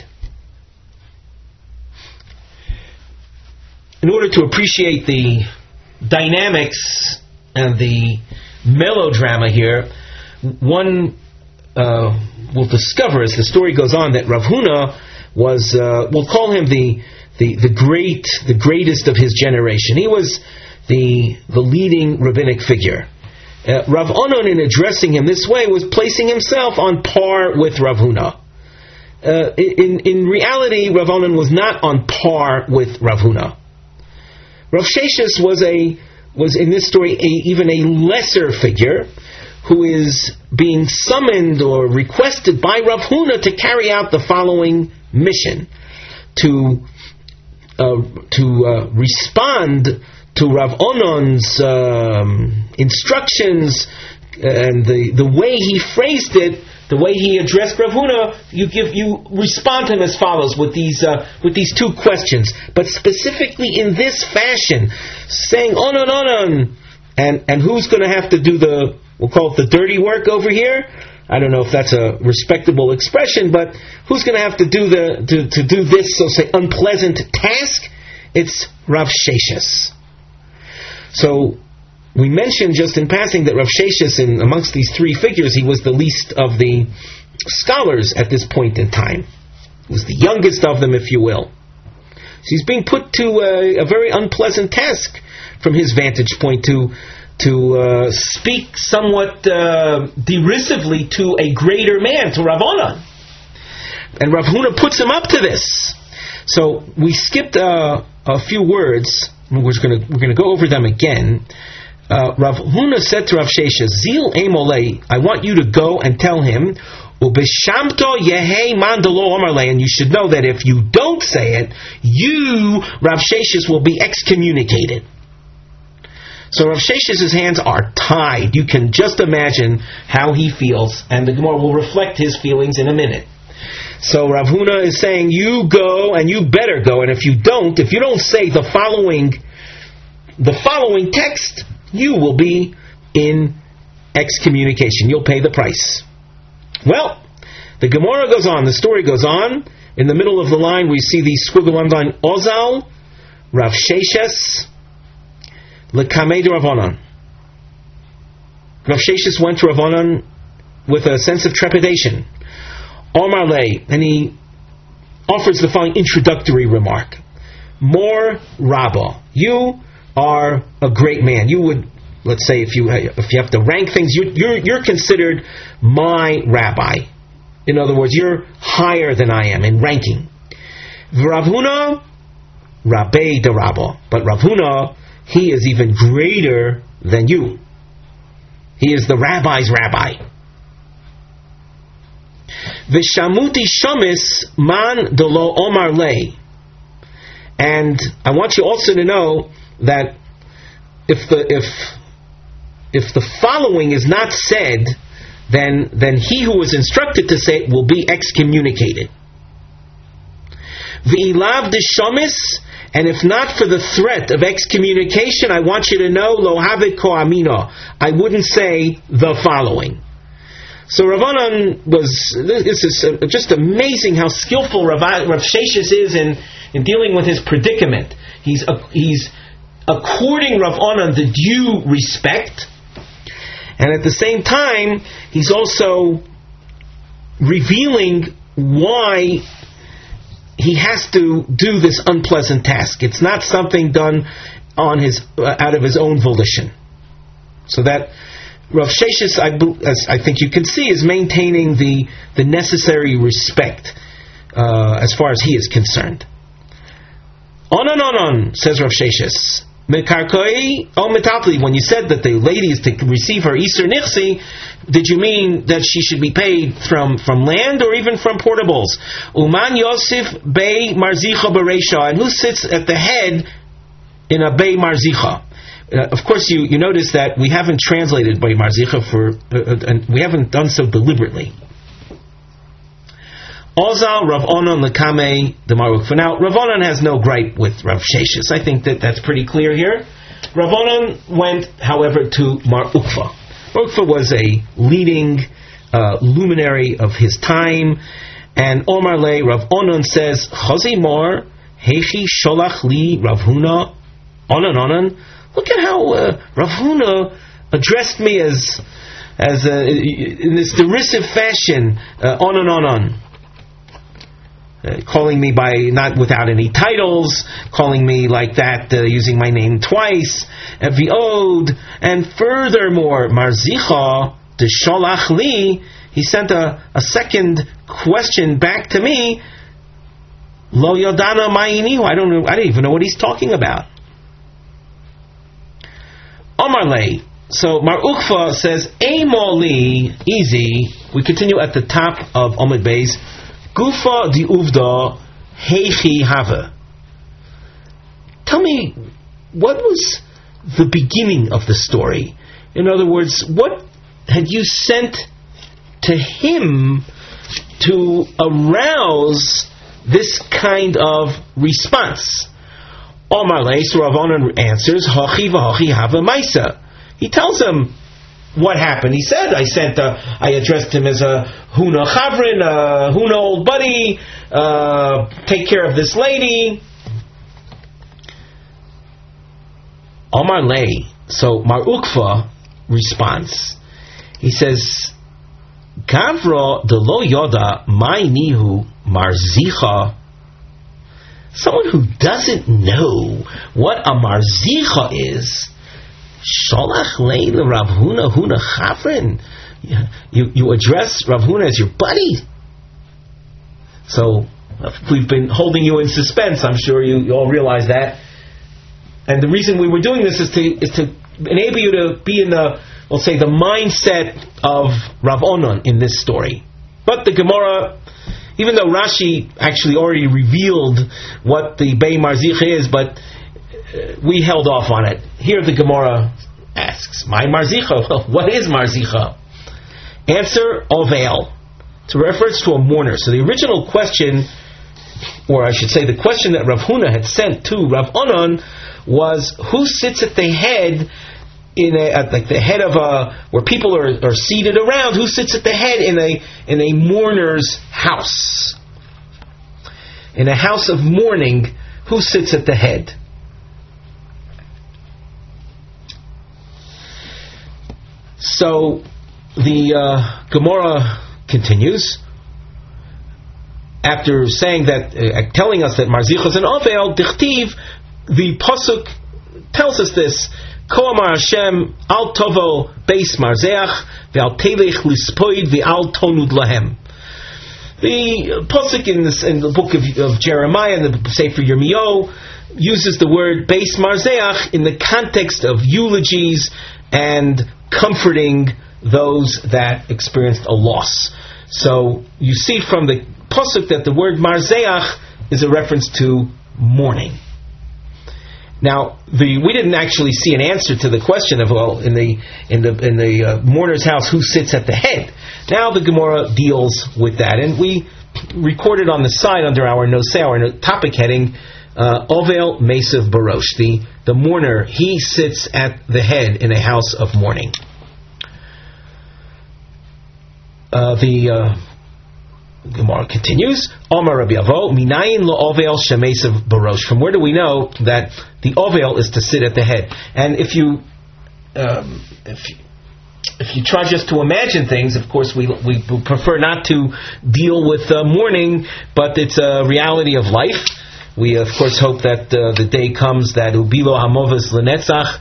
In order to appreciate the dynamics and the melodrama here, one will discover as the story goes on that Rav Huna was, we'll call him the greatest of his generation. He was the leading rabbinic figure. Rav Onan, in addressing him this way, was placing himself on par with Rav Huna. In reality, Rav Onan was not on par with Rav Huna. Rav Sheshes was in this story even a lesser figure, who is being summoned or requested by Rav Huna to carry out the following mission: to respond to Rav Onan's instructions, and the way he phrased it, the way he addressed Rav Huna. You respond to him as follows with these two questions, but specifically in this fashion, saying Onan Onan, and who's going to have to do we'll call it the dirty work over here. I don't know if that's a respectable expression, but who's going to have to do to do this, so say, unpleasant task? It's Rav Sheshes. So we mentioned just in passing that Rav Sheshes, amongst these three figures, he was the least of the scholars at this point in time. He was the youngest of them, if you will. he's being put to a very unpleasant task from his vantage point to speak somewhat derisively to a greater man, to Rav Onan. And Rav Huna puts him up to this. So we skipped a few words. We're going to go over them again. Rav Huna said to Rav Sheshes, Zil Emolei, I want you to go and tell him, Ubeshamto Yehei Mandalo Omarle, and you should know that if you don't say it, you, Rav Sheshes, will be excommunicated. So Rav Sheshes' hands are tied. You can just imagine how he feels, and the Gemara will reflect his feelings in a minute. So Rav Huna is saying, you go, and you better go, and if you don't say the following text, you will be in excommunication. You'll pay the price. Well, the Gemara goes on, the story goes on. In the middle of the line, we see the squiggle underline, Ozal, Rav Sheshes, L'kamei Rav Onan. Rav Sheshes went to Rav Onan with a sense of trepidation. Omar Lei, and he offers the following introductory remark. More Rabbah, you are a great man. You would, let's say, if you have to rank things, you're considered my rabbi. In other words, you're higher than I am in ranking. Rav Huna, Rabbi de Rabbah. But Rav Huna, he is even greater than you. He is the rabbi's rabbi. Vishamuti shomis man delo omar lei. And I want you also to know that if the following is not said, then he who was instructed to say it will be excommunicated. V'ilav deshomis, and if not for the threat of excommunication, I want you to know, lo havet ko amino, I wouldn't say the following. So Rav Onan this is just amazing how skillful Rav Sheshes is in dealing with his predicament. He's according Rav Onan the due respect, and at the same time, he's also revealing why he has to do this unpleasant task. It's not something done on out of his own volition. So that Rav Sheshes, as I think you can see, is maintaining the necessary respect as far as he is concerned. On, says Rav Sheshes. Mekarkoi o metatli. When you said that the lady is to receive her Iser Nichsi, did you mean that she should be paid from land or even from portables? Uman Yosef Bei Marzicha Bereisha. And who sits at the head in a Bei Marzicha? Of course, you notice that we haven't translated Bei Marzicha and we haven't done so deliberately. Ozal Rav Onan L'kamei Demar Ukva. Now, Rav Onan has no gripe with Rav Sheshes. I think that's pretty clear here. Rav Onan went, however, to Mar Ukva. Mar Ukva was a leading luminary of his time, and Omar Le Rav Onan says, Chazi Mor Heichi Sholach Li Rav Huna Onan. Look at how Rav Huna addressed me as in this derisive fashion, Onan. Calling me by not without any titles, calling me like that, using my name twice, Viod, and furthermore, Marzicha de Sholach Li, he sent a second question back to me. Lo Yodana Ma'inihu. I don't even know what he's talking about. Omar Lei. So Mar Ukva says, Amoli, easy. We continue at the top of Omid Beis. Gufa di uvda heichi hava. Tell me, what was the beginning of the story? In other words, what had you sent to him to arouse this kind of response? Omar Leis Rav Onan answers, Hachi v'hachi hava maisa. He tells him what happened. He said, I addressed him as a Huna Chavrin, a Huna old buddy, take care of this lady. Omar Lei. So Mar Ukva responds. He says, Gavra de lo yoda mai nihu marzicha. someone who doesn't know what a marzicha is, Sholach leil Rav Huna Huna Chafrin. You address Rav Huna as your buddy. So we've been holding you in suspense. I'm sure you all realize that. And the reason we were doing this is to enable you to be in the, we'll say, the mindset of Rav Onan in this story. But the Gemara, even though Rashi actually already revealed what the Bei Marzicha is, but we held off on it. Here the Gemara asks, my Marzicha? Well, what is Marzicha? Answer, Ovel. It's a reference to a mourner. So the original question, or I should say the question that Rav Huna had sent to Rav Onan was, who sits at the head like the head of where people are seated around, who sits at the head in a mourner's house? In a house of mourning, who sits at the head? So the Gemara continues after saying that, telling us that Marzicha is an Ovel. Dichtiv, the pasuk tells us this. Ko amar Hashem al tovo beis marzeach ve'al telech lispoid ve'al tonud lahem. The pasuk in the book of Jeremiah, in the Sefer Yirmiyahu, uses the word beis marzeach in the context of eulogies and comforting those that experienced a loss. So you see from the pasuk that the word marzeach is a reference to mourning. Now, we didn't actually see an answer to the question of, well, in the mourner's house, who sits at the head. Now the Gemara deals with that, and we recorded on the side under our noseh, our topic heading, Ovel Mesav Barosh. The mourner, he sits at the head in a house of mourning. The Gemara continues, Omar Rabbi Avo, Minayin lo Ovel shemesav barosh. From where do we know that the Ovel is to sit at the head? And if you try just to imagine things, of course we prefer not to deal with mourning, but it's a reality of life. We of course hope that the day comes that ubilo hamovas lenetzach,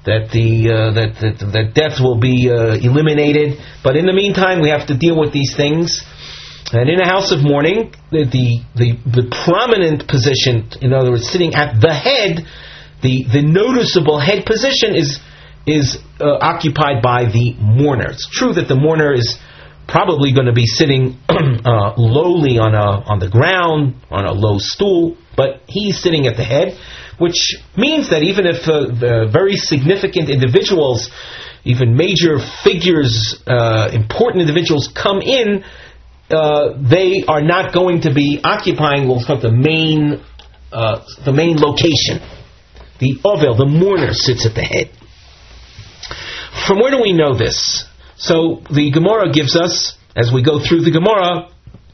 that death will be eliminated. But in the meantime, we have to deal with these things. And in a house of mourning, the prominent position, in other words, sitting at the head, the noticeable head position is occupied by the mourner. It's true that the mourner is probably going to be sitting lowly on the ground, on a low stool, but he's sitting at the head, which means that even if very significant individuals, even major figures, important individuals come in, they are not going to be occupying what's called the main location. The Ovel, the mourner, sits at the head. From where do we know this? So the Gemara gives us, as we go through the Gemara,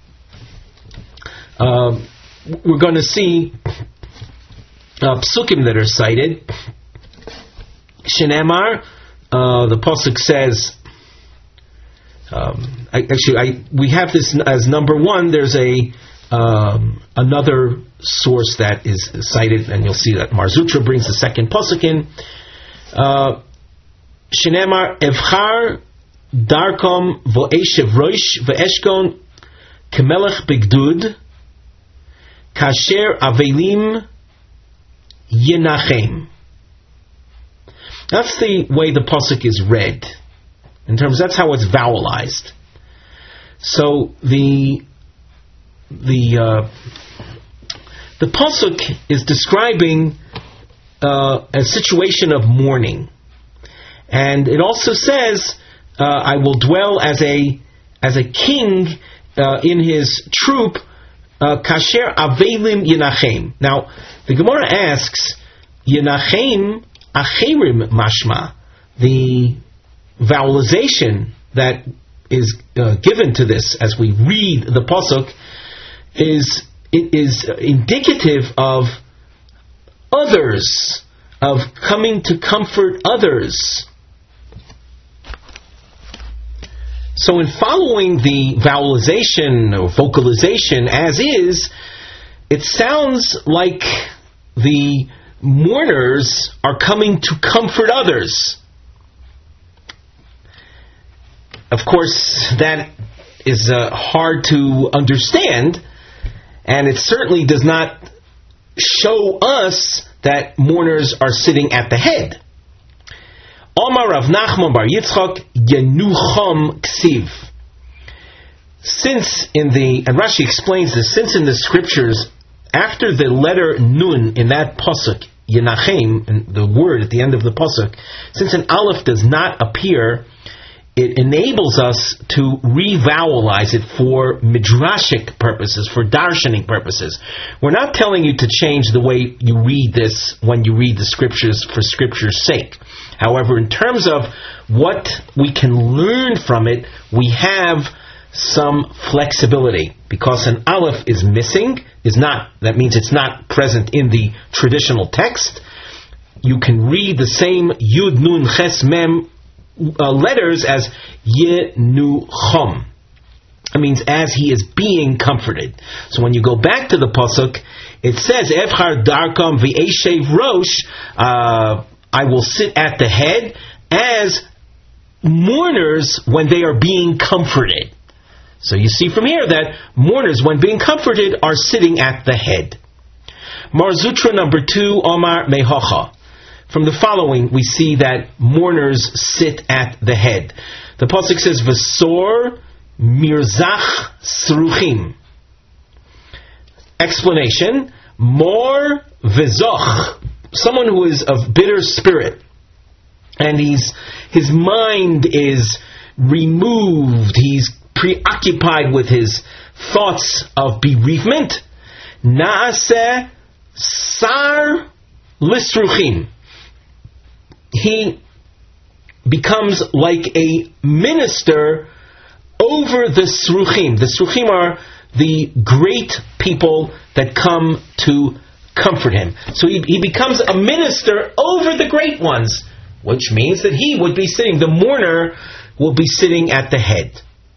we're going to see psukim that are cited. Shenemar, the pasuk says. We have this as number one. There's another source that is cited, and you'll see that Marzutra brings the second pasuk in. Shenemar evchar darkom vo'eshev roish ve'eshkon kemelech begdud kasher avelim yinachem. That's the way the pasuk is read. In terms, that's how it's vowelized. So the pasuk is describing a situation of mourning, and it also says, "I will dwell as a king in his troop." Kasher avelim yinachem. Now the Gemara asks, "Yinachem acherim mashma." The vowelization that is given to this as we read the pasuk is indicative of others, of coming to comfort others. So in following the vowelization or vocalization as is, it sounds like the mourners are coming to comfort others. Of course, that is hard to understand, and it certainly does not show us that mourners are sitting at the head. Omar Rav Nachman bar Yitzchak Yenucham Ksiv. And Rashi explains this, since in the scriptures, after the letter Nun in that pasuk, Yenachem, the word at the end of the pasuk, since an aleph does not appear, it enables us to re-vowelize it for midrashic purposes, for darshaning purposes. We're not telling you to change the way you read this when you read the scriptures for scripture's sake. However, in terms of what we can learn from it, we have some flexibility. Because an aleph is missing, that means it's not present in the traditional text. You can read the same Yud Nun Ches Mem letters as Yenucham. It means as he is being comforted. So when you go back to the pasuk, it says Evchar Darkam V'Eshev Rosh. I will sit at the head as mourners when they are being comforted. So you see from here that mourners, when being comforted, are sitting at the head. Mar Zutra number 2, Omar Mehocha. From the following, we see that mourners sit at the head. The pasuk says, V'sor mirzach sruchim. Explanation, Mor v'zoch. Someone who is of bitter spirit, and his mind is removed, he's preoccupied with his thoughts of bereavement. Naaseh sar lisruchim. He becomes like a minister over the sruchim. The sruchim are the great people that come to comfort him. So he becomes a minister over the great ones, which means that he would be sitting, the mourner will be sitting at the head.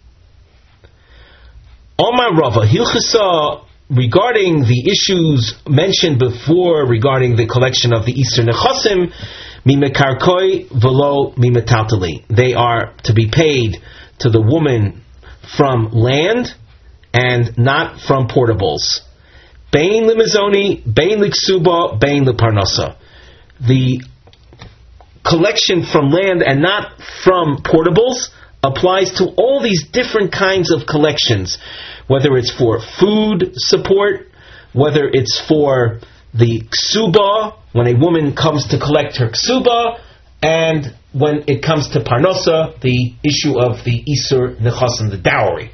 Omar Rava, Hilchasa, regarding the issues mentioned before regarding the collection of the Iser Nechasim, Mimekarkoi velo mimetaltali. They are to be paid to the woman from land and not from portables. Bein limizoni, bein liksuba, bein liparnasa. The collection from land and not from portables applies to all these different kinds of collections, whether it's for food support, whether it's for the ksuba, when a woman comes to collect her ksuba, and when it comes to parnasa, the issue of the isur nechasim, the dowry.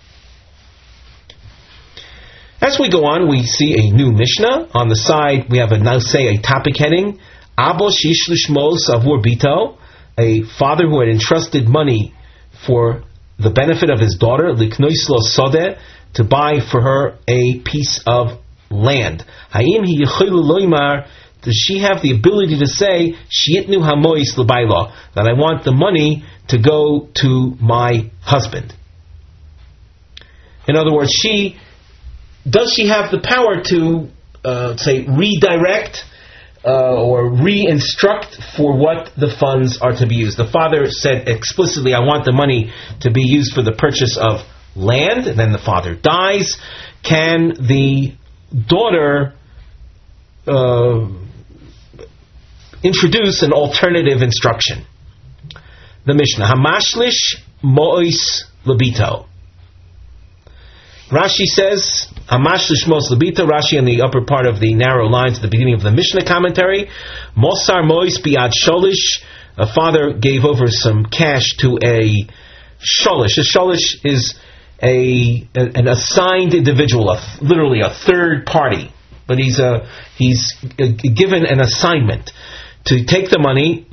As we go on, we see a new Mishnah. On the side, we have a topic heading, Abo shish lishmos avur bito, a father who had entrusted money for the benefit of his daughter, liknois lo sodeh, to buy for her a piece of land. Hayim hi yechilu loymar, does she have the ability to say, shiitnu hamois l'bayla, that I want the money to go to my husband? In other words, does she have the power to, say, redirect or re-instruct for what the funds are to be used? The father said explicitly, I want the money to be used for the purchase of land, and then the father dies. Can the daughter introduce an alternative instruction? The Mishnah, Hamashlish Mois Labito. Rashi says, Hamashlish Mois Labito, Rashi in the upper part of the narrow lines at the beginning of the Mishnah commentary, Mosar Mois Biad Sholish, a father gave over some cash to a Sholish. A Sholish is an assigned individual, literally a third party, but he's given an assignment to take the money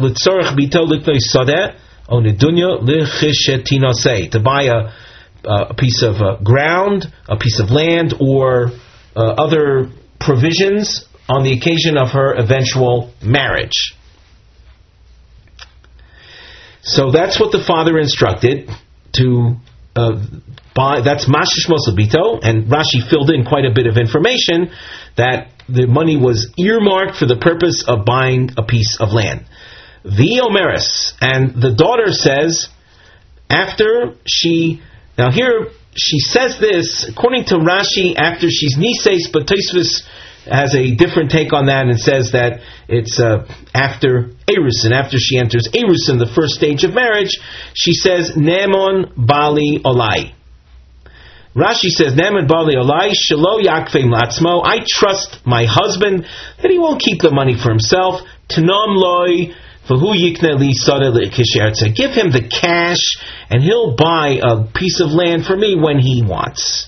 to buy a piece of ground, a piece of land, or other provisions on the occasion of her eventual marriage. So that's what the father instructed, to that's Mashish Mosabito, and Rashi filled in quite a bit of information that the money was earmarked for the purpose of buying a piece of land. V'omeres, and the daughter says, after she says this, according to Rashi, after she's Nises, but Tosfos has a different take on that and says that it's after Erusin, after she enters Erusin, the first stage of marriage, she says, Ne'emon Bali Olai. Rashi says, Ne'emon Bali Olai, Shelo Yakfeim Latzmo, I trust my husband that he won't keep the money for himself, Tnom Loi, V'hu Yikne Li Sada L'Kishertza. Give him the cash and he'll buy a piece of land for me when he wants.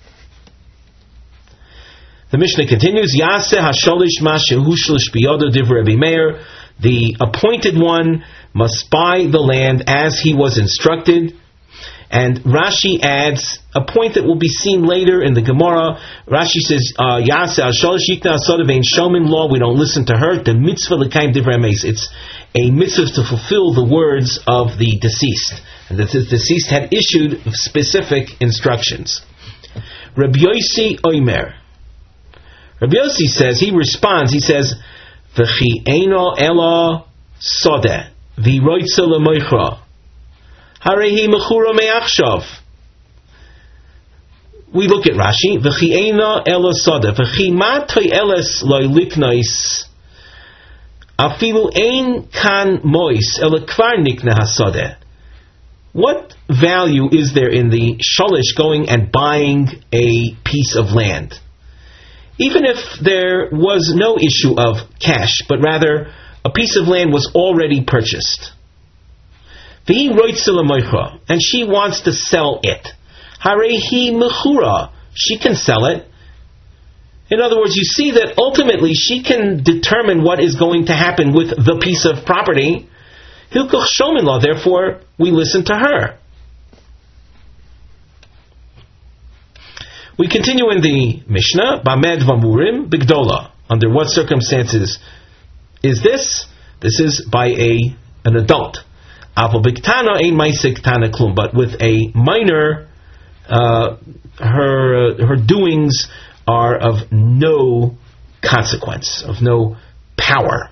The Mishnah continues, Yaseh hasholish ma shehushlish biyodo divrei Rabbi Meir. The appointed one must buy the land as he was instructed. And Rashi adds a point that will be seen later in the Gemara. Rashi says, Yaseh hasholish yikna asada vein shomin law. We don't listen to her. The mitzvah l'kaim divrei meis. It's a mitzvah to fulfill the words of the deceased. And the deceased had issued specific instructions. Rabbi Yossi Oimer. Rabbi Yossi says, he responds, he says, V'chi eino ela sodeh, v'roitza l'moichra, harehi mechura me'achshav. We look at Rashi, V'chi eino ela sodeh, v'chi ma to'eles loy liknois, afilu ein kan mois, ela kvar nikne hasodeh. What value is there in the sholish going and buying a piece of land? Even if there was no issue of cash, but rather a piece of land was already purchased. And she wants to sell it. Harehi mechura. She can sell it. In other words, you see that ultimately she can determine what is going to happen with the piece of property. Hilkuch shomin law, therefore we listen to her. We continue in the Mishnah, Bamed Vamurim Bigdola. Under what circumstances is this? This is by an adult. Aval Bigtana ein Maisik Tana Klum. But with a minor, her doings are of no consequence, of no power.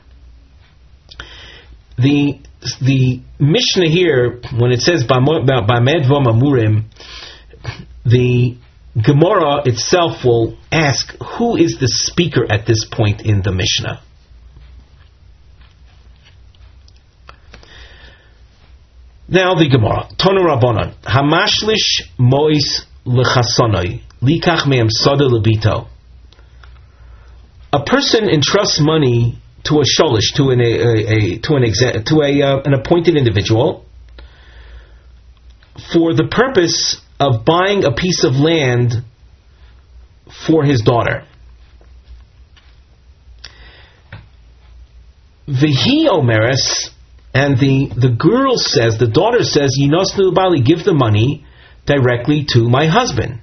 The Mishnah here, when it says Bamed Vamurim, the Gemara itself will ask, who is the speaker at this point in the Mishnah? Now the Gemara. Tonu Rabbanan. Hamashlish mois lechasonoi. Likach me'em soda lebito. A person entrusts money to a sholish, to an appointed individual, for the purpose of buying a piece of land for his daughter. V'hi omeres, and the girl says, the daughter says, Yinosnu bali, give the money directly to my husband.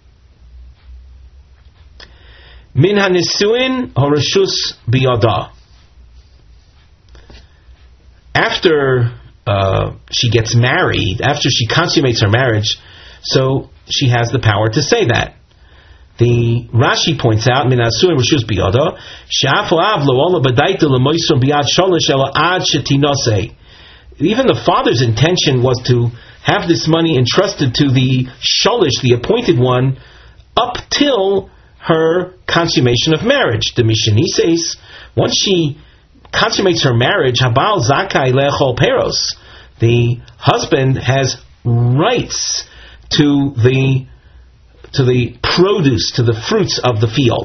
Min hanisuin horashus biyada. After she gets married, after she consummates her marriage, so she has the power to say that. The Rashi points out, Min hanisuin horashus biyada, she'afu av lo ola b'daita l'moisro biyad sholish ela ad shetinose. Even the father's intention was to have this money entrusted to the sholish, the appointed one, up till her consummation of marriage. The Mishani says, once she consummates her marriage, Habal Zakai Lechol Peros, the husband has rights to the produce, to the fruits of the field.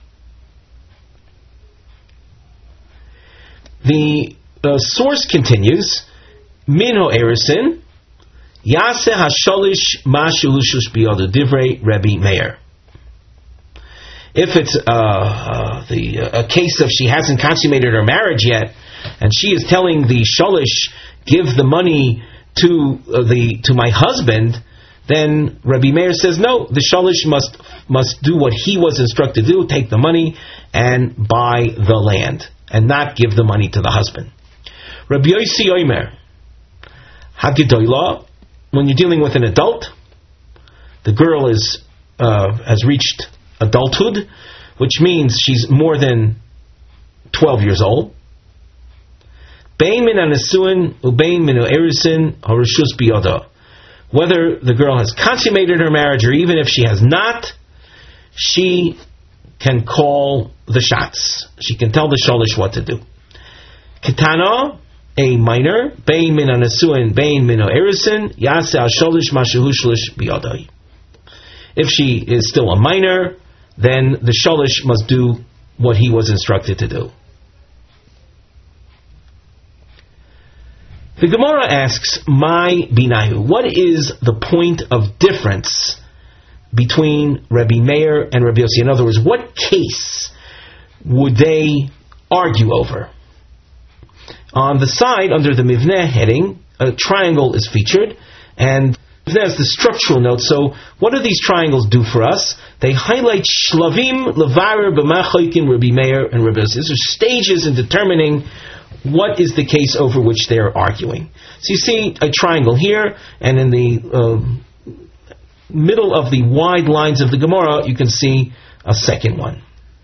The source continues, Minho Erisin, Yaseh Hasholish Mashulushush Biyadu Divrei Rebbe Meir. If it's a case of she hasn't consummated her marriage yet, and she is telling the sholish, give the money to my husband, then Rabbi Meir says no. The sholish must do what he was instructed to do: take the money and buy the land, and not give the money to the husband. Rabbi Yossi Omer, Hagidoila, when you're dealing with an adult, the girl has reached adulthood, which means she's more than 12 years old. Bein min hanesuin ubein min ha'erusin harishus biyada. Whether the girl has consummated her marriage or even if she has not, she can call the shots. She can tell the sholish what to do. Ketana, a minor, bein min hanesuin bein min ha'erusin yaseh ha'sholish mashehu shlish biyadai. If she is still a minor, then the sholish must do what he was instructed to do. The Gemara asks, "My binayu, what is the point of difference between Rabbi Meir and Rabbi Yossi?" In other words, what case would they argue over? On the side, under the Mivneh heading, a triangle is featured, and there's the structural note. So, what do these triangles do for us? They highlight shlavim levarer b'machoikin Rabbi Meir and Rabbi Yossi. These are stages in determining what is the case over which they are arguing. So you see a triangle here, and in the middle of the wide lines of the Gemara, you can see a second one.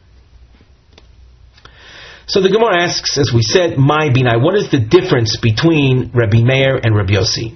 So the Gemara asks, as we said, "My binai, what is the difference between Rabbi Meir and Rabbi Yossi?"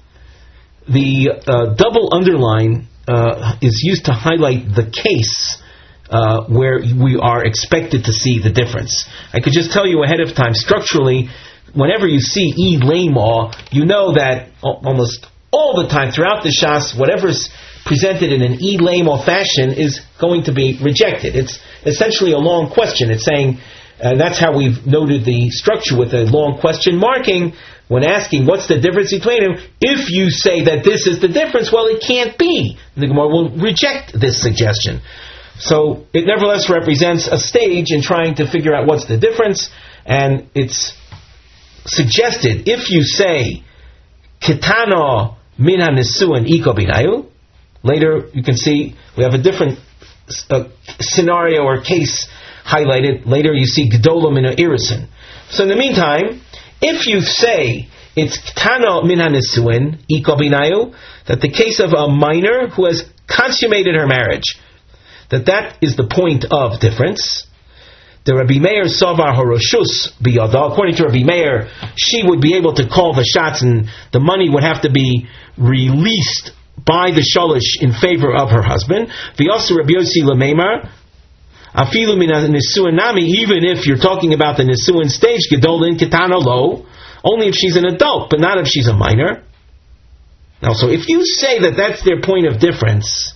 The double underline is used to highlight the case where we are expected to see the difference. I could just tell you ahead of time, structurally, whenever you see Eid Lema, you know that almost all the time throughout the Shas, whatever's presented in an Eid Lema fashion is going to be rejected. It's essentially a long question. It's saying, and that's how we've noted the structure with a long question marking, when asking what's the difference between them. If you say that this is the difference, well, it can't be. The Gemara will reject this suggestion. So it nevertheless represents a stage in trying to figure out what's the difference, and it's suggested, if you say Ketana min hanesuin iko binayu, later you can see we have a different scenario or case highlighted. Later you see Gedola min ha'erusin. So in the meantime, if you say it's Ketana min hanesuin iko binayu, that the case of a minor who has consummated her marriage, that is the point of difference. The Rabbi Meir Savar Horoshus Biyada. According to Rabbi Meir, she would be able to call the shots and the money would have to be released by the sholish in favor of her husband. V'yasu Rabbi Yossi Lameimar Afilu min nisuin nami. Even if you're talking about the nisuin stage, Gedolin Ketana Lo, only if she's an adult, but not if she's a minor. Now, so if you say that that's their point of difference,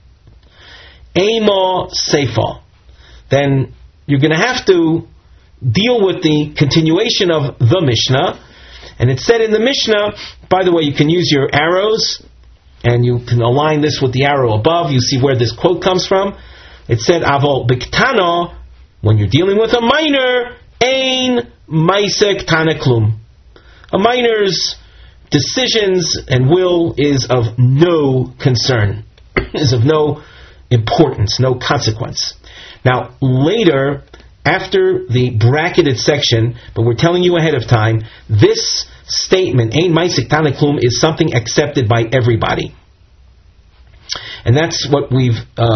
Ema Seifa, then you're going to have to deal with the continuation of the Mishnah. And it said in the Mishnah, by the way, you can use your arrows, and you can align this with the arrow above. You see where this quote comes from. It said, Avol Biktana, when you're dealing with a minor, Ein Maisek Tanaklum. A minor's decisions and will is of no concern, is of no importance, no consequence. Now, later, after the bracketed section, but we're telling you ahead of time, this statement, Ein Maisik Tanaklum, is something accepted by everybody. And that's what we've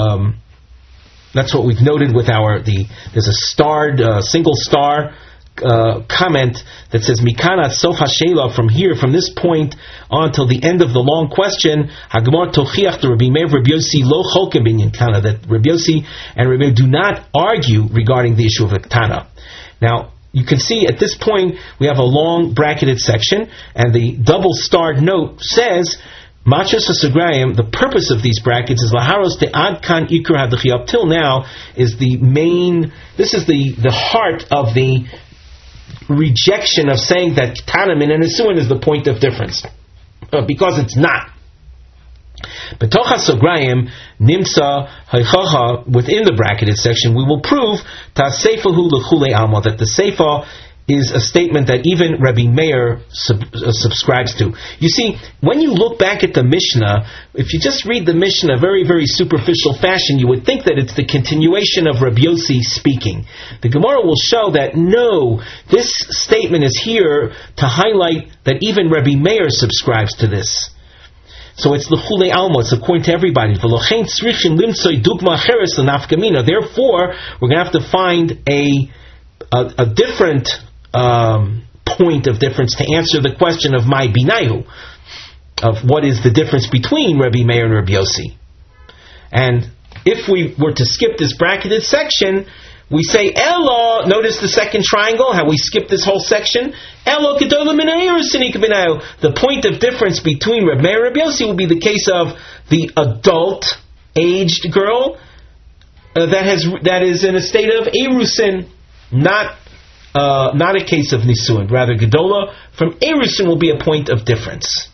noted with there's a starred, single star comment that says Mikana Sof Hashela, from here, from this point on till the end of the long question, Hagmar Tochiach to Rabbi Meir Rabbi Yossi Lo Cholkem Binyan Kana, that Rabbi Yossi and Rabbi Meir do not argue regarding the issue of Ketana. Now, you can see at this point we have a long bracketed section, and the double starred note says Machos HaSugrayim, the purpose of these brackets is Laharos Te'ad Kan Ikur HaDechi, up till now is the main, this is the heart of the rejection of saying that Ketana min hanesuin is the point of difference, because it's not. Betoch HaSugrayim Nimsa Haychacha, within the bracketed section, we will prove Ta'seifahu L'chulei Alma, that the Seifa is a statement that even Rabbi Meir subscribes to. You see, when you look back at the Mishnah, if you just read the Mishnah very, very superficial fashion, you would think that it's the continuation of Rabbi Yossi speaking. The Gemara will show that no, this statement is here to highlight that even Rabbi Meir subscribes to this. So it's l'chulei alma. It's according to everybody. V'lochein tzrichin limtzoi dugma acheres l'nafkamina. Therefore, we're going to have to find a different point of difference to answer the question of my binayu, of what is the difference between Rabbi Meir and Rabbi Yossi. And if we were to skip this bracketed section, we say Elo. Notice the second triangle, how we skip this whole section. Elo gedola min ha'erusin binayu. The point of difference between Rabbi Meir and Rabbi Yossi will be the case of the adult aged girl that is in a state of erusin, not a case of nisuin. Rather, gedola from erusin will be a point of difference.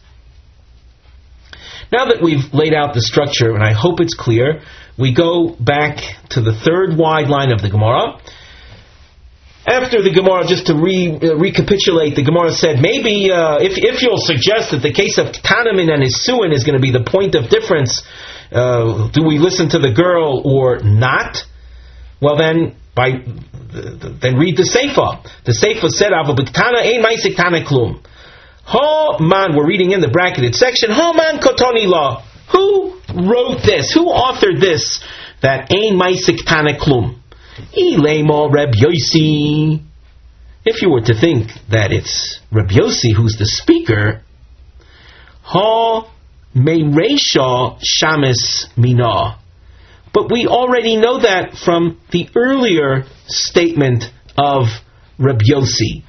Now that we've laid out the structure, and I hope it's clear, we go back to the third wide line of the Gemara. After the Gemara, just to recapitulate, the Gemara said, maybe if you'll suggest that the case of Tanamin and Nisuin is going to be the point of difference, do we listen to the girl or not? Well, then read the Seifa. The Seifa said, "Avabiktana ein ma'isik tana klum." Ha man, we're reading in the bracketed section. Ha man kotoni la. Who wrote this? Who authored this? That ein ma'isik tana klum. Ilemo Reb Yossi. If you were to think that it's Reb Yossi who's the speaker, ha meiresha shamis mina. But we already know that from the earlier statement of Reb Yossi.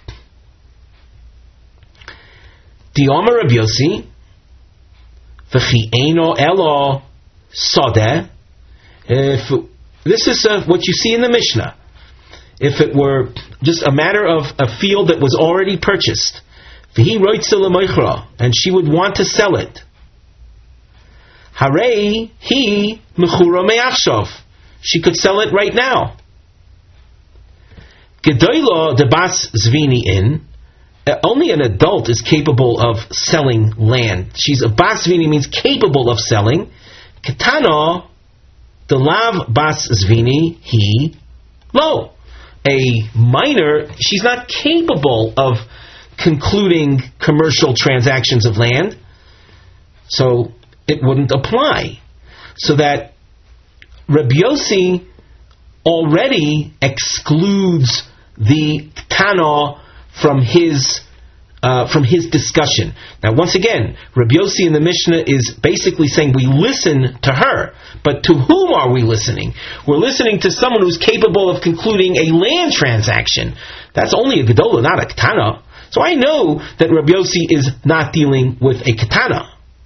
Dioma Reb Yossi, v'chi eino elo sadeh. This is what you see in the Mishnah. If it were just a matter of a field that was already purchased, v'hi roitze l'moichra, and she would want to sell it, harei hi mechura me'achshav, she could sell it right now. Gedoylo de bas zvini in. Only an adult is capable of selling land. She's a bas zvini, means capable of selling. Ketana, the lav bas zvini, he lo. A minor, she's not capable of concluding commercial transactions of land, so it wouldn't apply. So that Rabbi Yossi already excludes the Tana from his discussion. Now, once again, Rabbi Yossi in the Mishnah is basically saying we listen to her, but to whom are we listening? We're listening to someone who's capable of concluding a land transaction. That's only a gedola, not a ketana. So I know that Rabbi Yossi is not dealing with a ketana.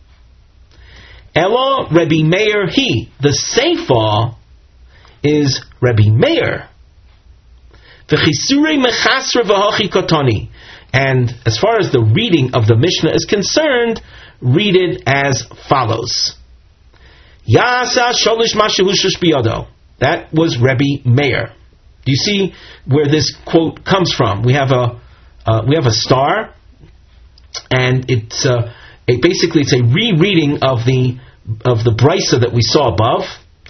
Elo Rabbi Meir he. The seifa is Rabbi Meir. V'chisure mechasra v'hachi kotani. And as far as the reading of the Mishnah is concerned, read it as follows. Yasa sholish mashahush biyado. That was Rabbi Meir. Do you see where this quote comes from? We have a star, and it's basically it's a rereading of the brisa that we saw above.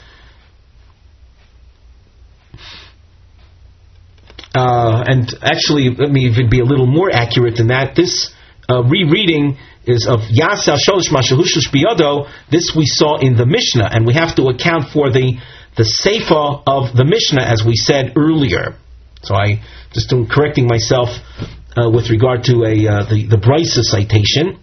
And actually, let me even be a little more accurate than that. This rereading is of Yasa Sholish Mashahush Biyado. This we saw in the Mishnah, and we have to account for the Seifa of the Mishnah, as we said earlier. So I just am correcting myself with regard to the Brisa citation.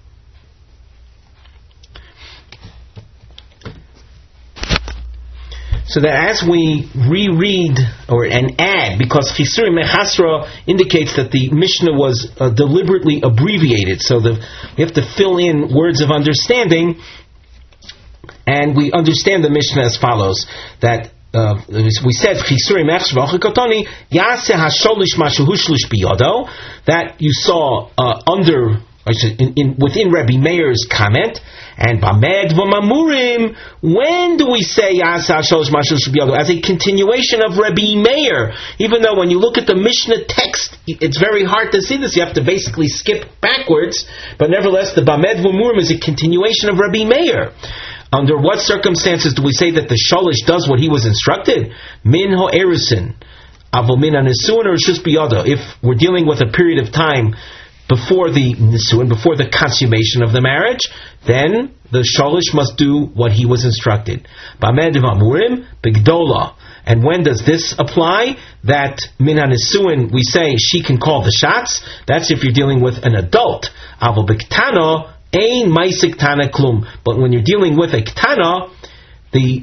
So that as we reread and add, because Chisuri Mechasra indicates that the Mishnah was deliberately abbreviated, so we have to fill in words of understanding, and we understand the Mishnah as follows: that we said Chisuri Mechasra Kotoni Yaseh Hasholish Mashuhushlish Biyado, that you saw within Rabbi Meir's comment. And Bamed v'mamurim, when do we say Yasa Sholosh Mashush Biyado? As a continuation of Rabbi Meir. Even though when you look at the Mishnah text, it's very hard to see this. You have to basically skip backwards. But nevertheless, the Bamed v'mamurim is a continuation of Rabbi Meir. Under what circumstances do we say that the Sholosh does what he was instructed? Min ho'erusin, avo min anesuin or Rishus Biyado. If we're dealing with a period of time before the nisuin, before the consummation of the marriage, then the shalish must do what he was instructed. B'amediv amurim b'gdola. And when does this apply? That min hanisuin, we say she can call the shots. That's if you're dealing with an adult. Avo b'ktana ein maisik tana klum. But when you're dealing with a ktana, the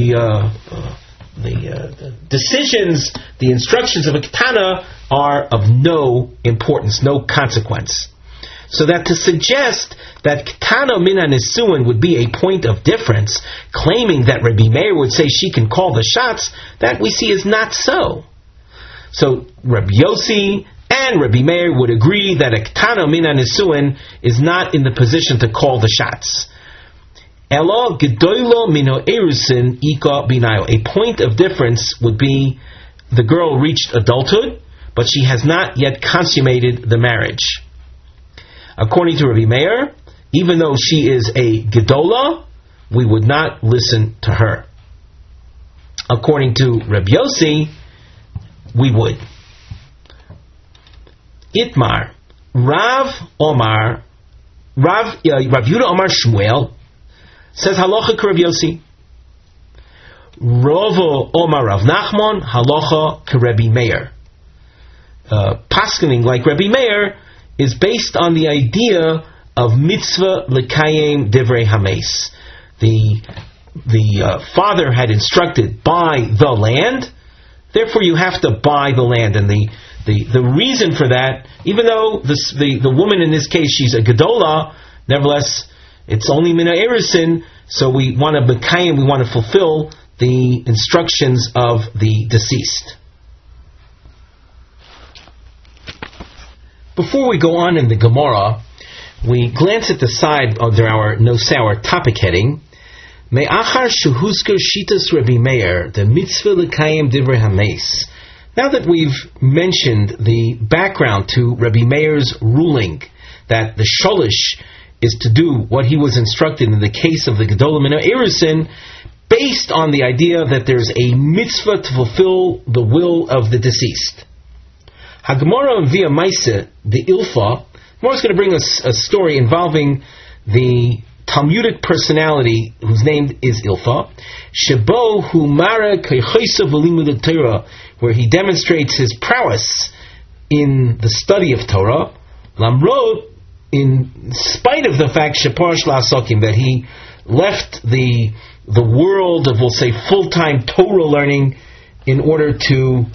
decisions, the instructions of a ketana are of no importance, no consequence. So that to suggest that ketana min hanisuin would be a point of difference, claiming that Rabbi Meir would say she can call the shots, that we see is not so. So Rabbi Yossi and Rabbi Meir would agree that a ketana min hanisuin is not in the position to call the shots. Elo gedoylo mino erusin ika binayo. A point of difference would be the girl reached adulthood, but she has not yet consummated the marriage. According to Rabbi Meir, even though she is a gedola, we would not listen to her. According to Rabbi Yossi, we would. Itmar, Rav Yehuda Omar Shmuel, says halacha Rav Yossi. Rovo Omar Rav Nachman, halacha Rabbi Meir. Paskening like Rabbi Meir is based on the idea of mitzvah lekayem divrei hames. The father had instructed, buy the land, therefore you have to buy the land. And the reason for that, even though the woman in this case, she's a gedola, nevertheless, it's only mina erisin, so we want to bekayim, we want to fulfill the instructions of the deceased. Before we go on in the Gemara, we glance at the side under our nosei, our topic heading. Me'achar shehusker shitas Rabbi Meir, the mitzvah lekayim divrei hames. Now that we've mentioned the background to Rabbi Meir's ruling that the sholish is to do what he was instructed in the case of the Gedolah Mina Erisin, based on the idea that there's a mitzvah to fulfill the will of the deceased. Hagemara via Maisa, the Ilfa, Gemara is going to bring us a story involving the Talmudic personality whose name is Ilfa, Shebo Humara Kaychisa V'Limud Torah, where he demonstrates his prowess in the study of Torah, Lamrot, in spite of the fact Sheparash La'asokim, that he left the world of, we'll say, full-time Torah learning in order to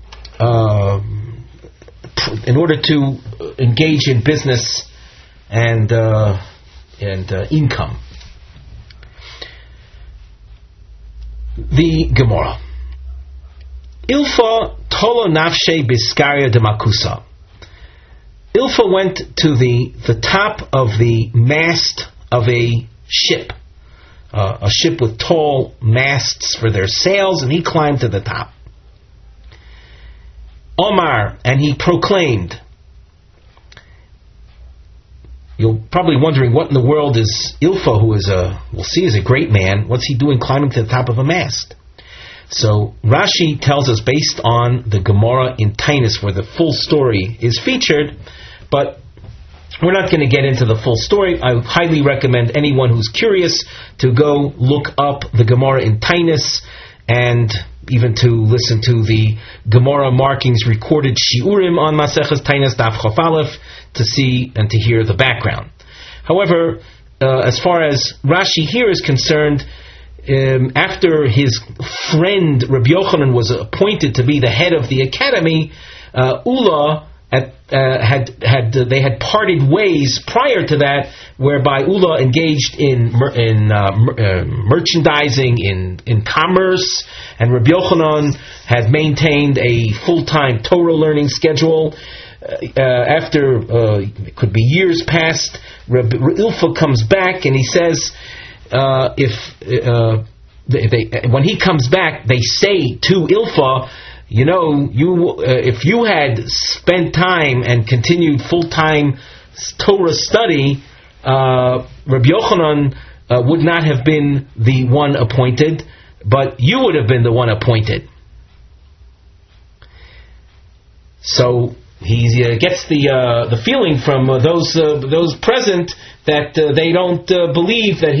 engage in business and income. The Gemara. Ilfa tolo nafshe biskaria de makusa. Ilfa went to the top of the mast of a ship with tall masts for their sails, and he climbed to the top. Omar, and he proclaimed. You're probably wondering what in the world is Ilfa, who is we'll see is a great man, what's he doing climbing to the top of a mast? So Rashi tells us, based on the Gemara in Tainus, where the full story is featured, but we're not going to get into the full story. I highly recommend anyone who's curious to go look up the Gemara in Tainus, and even to listen to the Gemara markings recorded Shiurim on Maseches Tainus Daf Chof Aleph to see and to hear the background. However, as far as Rashi here is concerned, after his friend Rabbi Yochanan was appointed to be the head of the academy, Ula they had parted ways prior to that, whereby Ula engaged in merchandising, in commerce, and Rabbi Yochanan had maintained a full-time Torah learning schedule. After it could be years past, Ilfa comes back and he says, when he comes back, they say to Ilfa, if you had spent time and continued full-time Torah study, Rabbi Yochanan would not have been the one appointed, but you would have been the one appointed. So he gets the feeling from those present that they don't believe that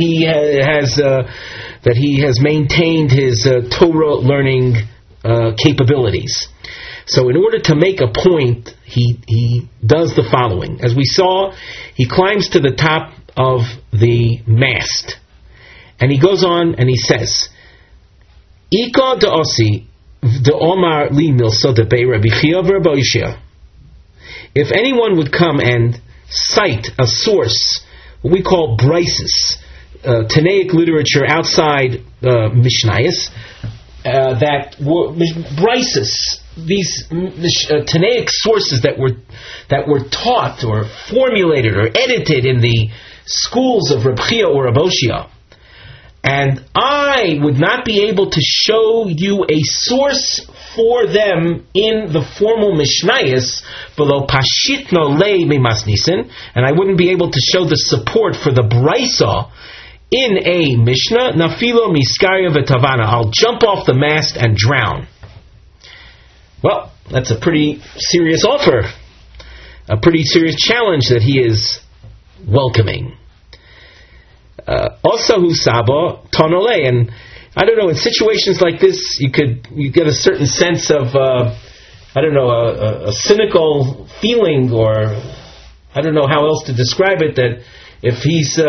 he has maintained his Torah learning capabilities. So in order to make a point, he does the following. As we saw, he climbs to the top of the mast, and he goes on and he says, Ika da'osi da'omar li milsa de'bei Rabbi Chia v'Rabbi Yishia. If anyone would come and cite a source, what we call brises, Tanaic literature outside Mishnayos, that were brises, these Tanaic sources that were taught or formulated or edited in the schools of Reb Chia or Reb Oshia, and I would not be able to show you a source for them in the formal Mishnayos below Pashitno Lei Memasnisen, and I wouldn't be able to show the support for the Brisa in a Mishnah, Nafilo Miskaria V'Tavana, I'll jump off the mast and drown. Well, that's a pretty serious offer, a pretty serious challenge that he is welcoming. Osahu Saba Tonole, and I don't know, in situations like this, you get a certain sense of, a cynical feeling, or I don't know how else to describe it, that if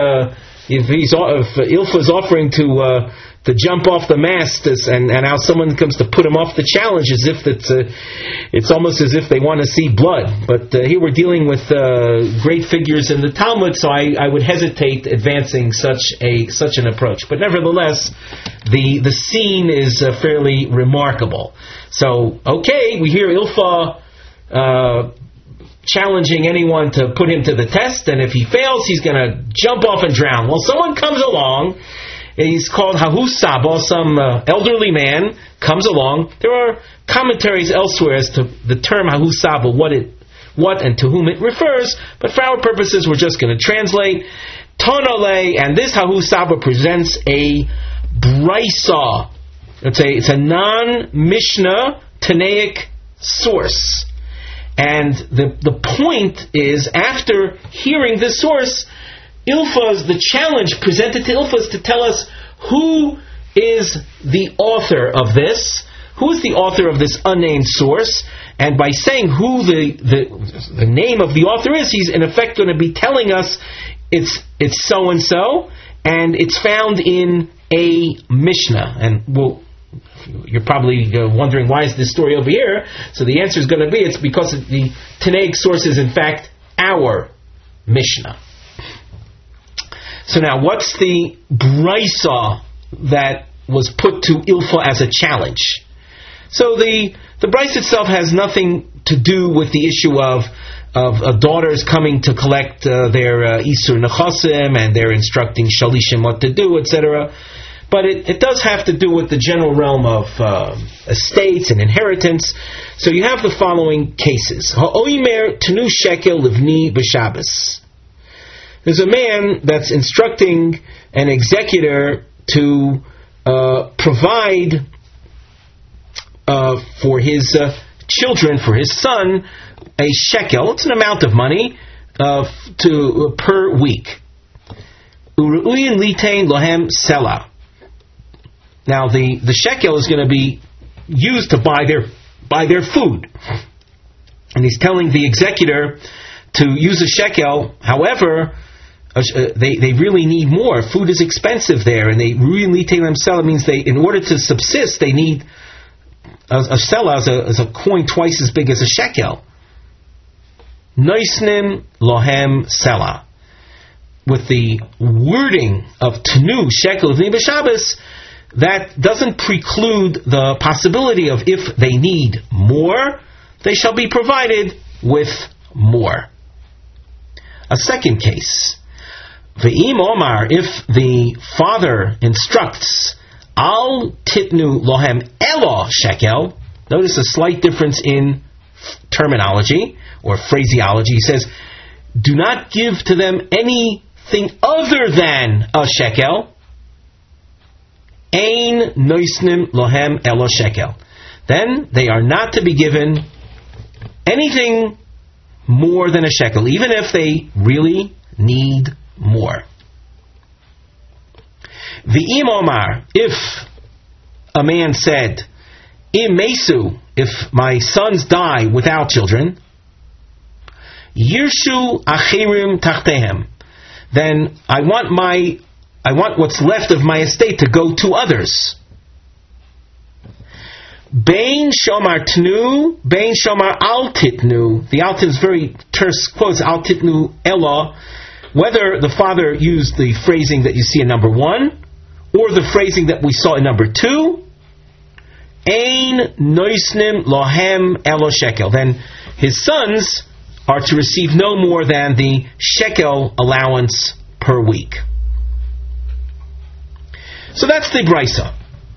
Ilfa is offering to jump off the mast, and now someone comes to put him off the challenge, as if it's almost as if they want to see blood. But here we're dealing with great figures in the Talmud, so I would hesitate advancing such an approach. But nevertheless, the scene is fairly remarkable. So, okay, we hear Ilfa challenging anyone to put him to the test, and if he fails, he's going to jump off and drown. Well, someone comes along. He's called Hahu Saba, some elderly man comes along. There are commentaries elsewhere as to the term Hahu Saba, what and to whom it refers, but for our purposes, we're just going to translate. Tonale, and this Hahu Saba presents a brisa. It's a non-Mishnah Tanaic source. And the point is, after hearing this source, the challenge presented to Ilfa is to tell us who is the author of this, who is the author of this unnamed source, and by saying who the name of the author is, he's in effect going to be telling us it's so and so, and it's found in a Mishnah. And you're probably wondering, why is this story over here? So the answer is going to be, it's because the Tanaic source is in fact our Mishnah. So now, what's the brisa that was put to Ilfa as a challenge? So the brisa itself has nothing to do with the issue of daughters coming to collect their Isur Nechasim, and they're instructing Shalishim what to do, etc. But it does have to do with the general realm of estates and inheritance. So you have the following cases. Ha'oimer tenu shekel livni b'Shabbos. There's a man that's instructing an executor to provide for his children, for his son, a shekel. It's an amount of money per week. Uru'uyin litain lohem sela. Now the shekel is going to be used to buy their food, and he's telling the executor to use a shekel. However, they really need more. Food is expensive there, and they really take them sela. Means in order to subsist, they need a sela as a coin twice as big as a shekel. Noisnim lohem sela. With the wording of tenu shekel of Shabbos, that doesn't preclude the possibility of, if they need more, they shall be provided with more. A second case. Ve'im Omar, if the father instructs, Al titnu lohem elo shekel, notice a slight difference in terminology or phraseology. He says, do not give to them anything other than a shekel. Ein noisnim lohem elo shekel. Then they are not to be given anything more than a shekel, even if they really need more. V'im omar, if a man said, Im mesu, if my sons die without children, Yirshu achirim tachtehem, then I want what's left of my estate to go to others. Bein shomar tnu, bein shomar al titnu. The al is very terse quotes, al titnu ella, whether the father used the phrasing that you see in number 1, or the phrasing that we saw in number 2, ein noisnim lohem elo shekel, then his sons are to receive no more than the shekel allowance per week. So that's the Brisa.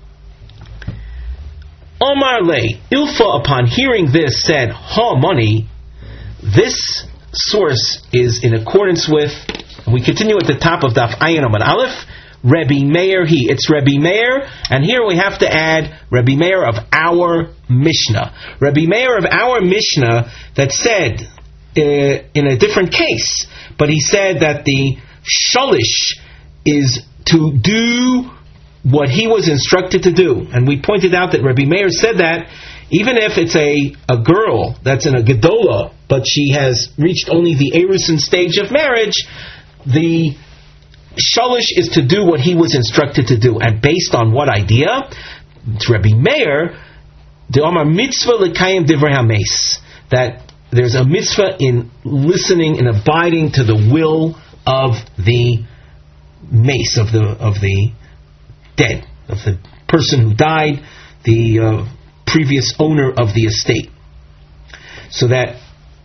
Omar Le, Ilfa, upon hearing this, said, Ha money, this source is in accordance with, we continue at the top of Daf Ayin Amud Aleph, Rebbe Meir he. It's Rebbe Meir, and here we have to add Rebbe Meir of our Mishnah. Rebbe Meir of our Mishnah that said, in a different case, but he said that the shalish is to do what he was instructed to do. And we pointed out that Rebbe Meir said that even if it's a girl that's in a gedola, but she has reached only the erusin stage of marriage, the shalish is to do what he was instructed to do. And based on what idea? It's Rebbe Meir, the Omar mitzvah l'kayim divrei hameis, that there's a mitzvah in listening and abiding to the will of the mace, of the dead, of the person who died, the previous owner of the estate. So that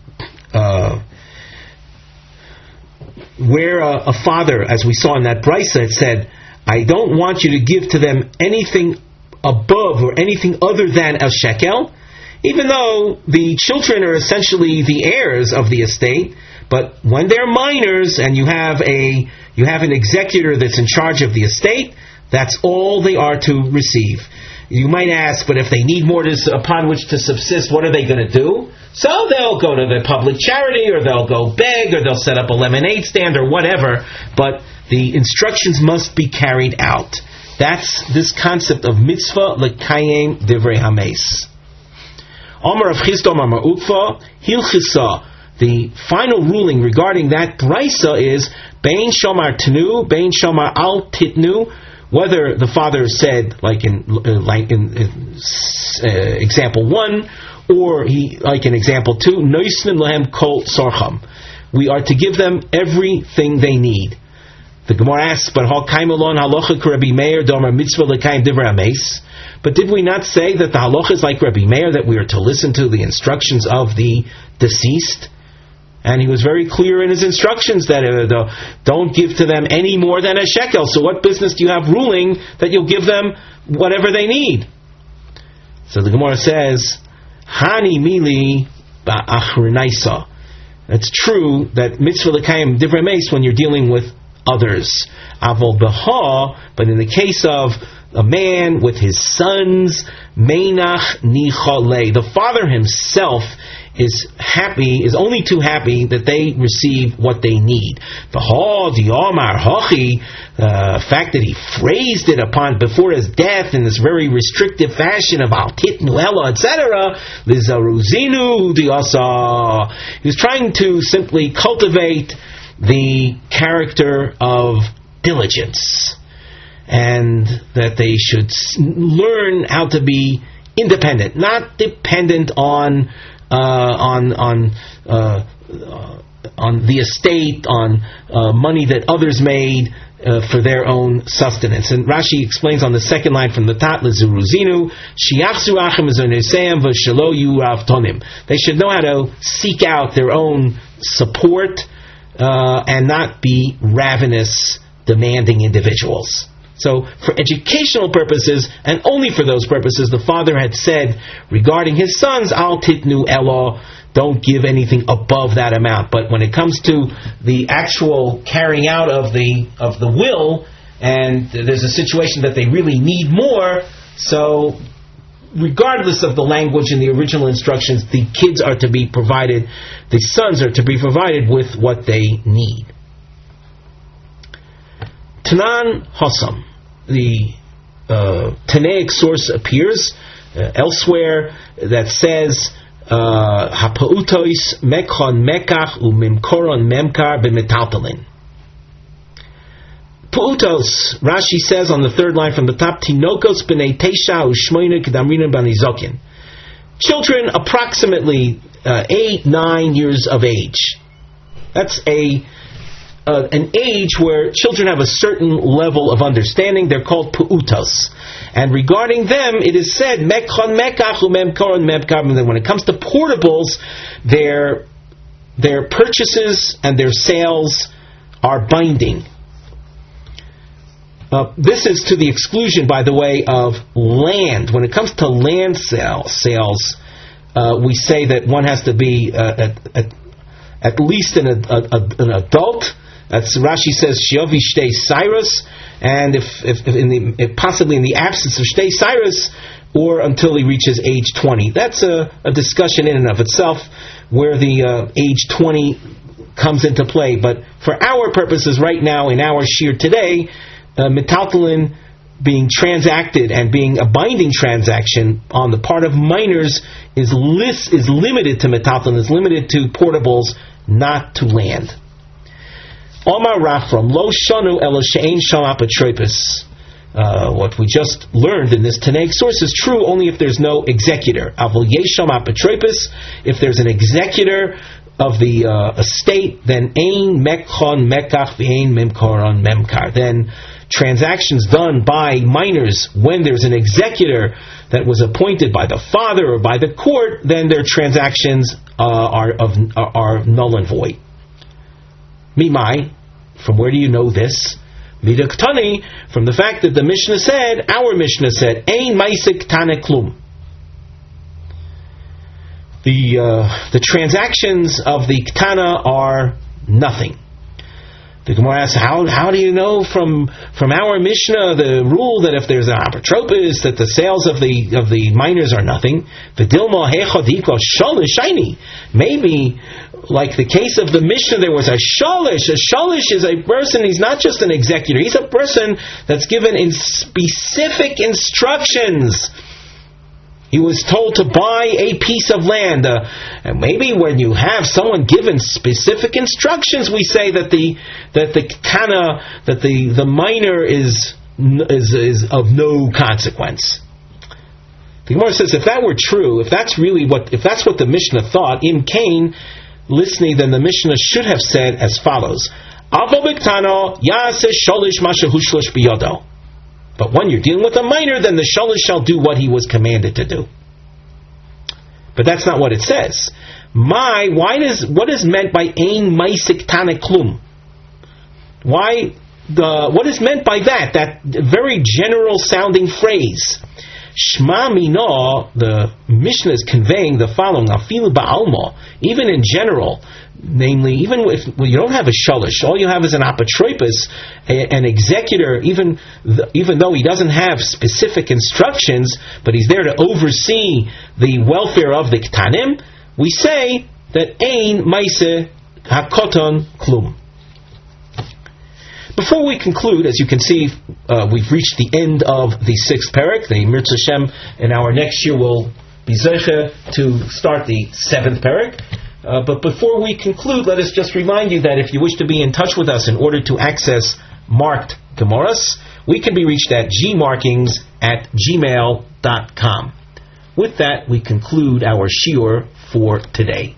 where a father, as we saw in that brisa, it said, I don't want you to give to them anything above or anything other than a shekel, even though the children are essentially the heirs of the estate, but when they're minors and you have an executor that's in charge of the estate, that's all they are to receive. You might ask, but if they need more upon which to subsist, what are they going to do? So they'll go to the public charity, or they'll go beg, or they'll set up a lemonade stand, or whatever, but the instructions must be carried out. That's this concept of mitzvah l'kayim divrei hameis. Amar of Chisda Amar Ukva Hilchisa. The final ruling regarding that brisa is bein shomar tnu, bein shomar al titnu. Whether the father said, like in example 1, or like in example 2, noisnim lahem kol sarcham. We are to give them everything they need. The Gemara asks, but ha'kaimelon halacha k'Rebbe Meir domer mitzvah l'kayim divrei hameis. But did we not say that the halacha is like Rebbe Meir, that we are to listen to the instructions of the deceased? And he was very clear in his instructions that don't give to them any more than a shekel. So what business do you have ruling that you'll give them whatever they need? So the Gemara says, Hani mili ba'achrinaisa. It's true that mitzvah l'kayim divrei hameis when you're dealing with others. Avol beha, but in the case of a man with his sons, meinach nichalei, the father himself is only too happy that they receive what they need. The fact that he phrased it upon before his death in this very restrictive fashion of al titnu ela, etc. He was trying to simply cultivate the character of diligence, and that they should learn how to be independent, not dependent on the estate, on money that others made for their own sustenance. And Rashi explains on the second line from the Tat Lezuruzinu, Shiachzu Achem Zoneseim V'Shelo Yurav Tonim. They should know how to seek out their own support and not be ravenous, demanding individuals. So, for educational purposes, and only for those purposes, the father had said regarding his sons, Al Titnu Elo, don't give anything above that amount. But when it comes to the actual carrying out of the will, and there's a situation that they really need more, so regardless of the language in the original instructions, the kids are to be provided, the sons are to be provided with what they need. Tanan Hossam, the Tanaic source appears elsewhere that says Hapautos mekhon mekach umimkoron memkar b'metaltalin. Pu'utos, Rashi says on the third line from the top, Tinokos b'nei teisha u'shmoina kedamrinan b'nizokin. Children approximately 8-9 years of age. That's an age where children have a certain level of understanding. They're called pu'utos. And regarding them, it is said, Mekhon mekach u'memkoron memkar. When it comes to portables, their purchases and their sales are binding. This is to the exclusion, by the way, of land. When it comes to land sales, we say that one has to be at least an adult. That's Rashi says Shiovi Shtei Cyrus, and if possibly in the absence of Shtei Cyrus, or until he reaches age 20. That's a discussion in and of itself, where the age 20 comes into play. But for our purposes right now, in our shir today, metaltalin being transacted and being a binding transaction on the part of minors is limited to metaltalin, is limited to portables, not to land. Omar Rafram, lo shanu elo she'ein sham apotropos. What we just learned in this Tanaic source is true only if there's no executor. Avol yesham apotropos, if there's an executor of the estate, then ein mekhon mekach v'ein memkoron memkar. Then transactions done by minors when there's an executor that was appointed by the father or by the court, then their transactions are null and void. Mimai, from where do you know this? Midaktani, from the fact that the Mishnah said, our Mishnah said, Ein maisik tane klum. The transactions of the Ktana are nothing. The Gemara asks, how do you know from our Mishnah the rule that if there's an apotropos that the sales of the minors are nothing? Maybe, like the case of the Mishnah, there was a shalish. A shalish is a person, he's not just an executor, he's a person that's given in specific instructions. He was told to buy a piece of land. And maybe when you have someone given specific instructions, we say that the minor is of no consequence. The Gemara says if that were true, if that's what the Mishnah thought, in Cain, listening, then the Mishnah should have said as follows: Avo b'ktano yaseh sholish mashahu shlosh biyodo. But when you're dealing with a minor, then the shalish shall do what he was commanded to do. But that's not what it says. What is meant by ein maisik tane klum? What is meant by that very general sounding phrase? Shma mino, the Mishnah is conveying the following: afilu ba'alma, even in general. Namely, even if you don't have a shalish, all you have is an apotropos, an executor, even though he doesn't have specific instructions, but he's there to oversee the welfare of the ktanim, we say that ein maise hakoton klum. Before we conclude, as you can see, we've reached the end of the 6th parak. The Mirza Hashem in our next year will be zeicha to start the 7th parak. But before we conclude, let us just remind you that if you wish to be in touch with us in order to access marked Gemaras, we can be reached at gmarkings@gmail.com. With that, we conclude our shiur for today.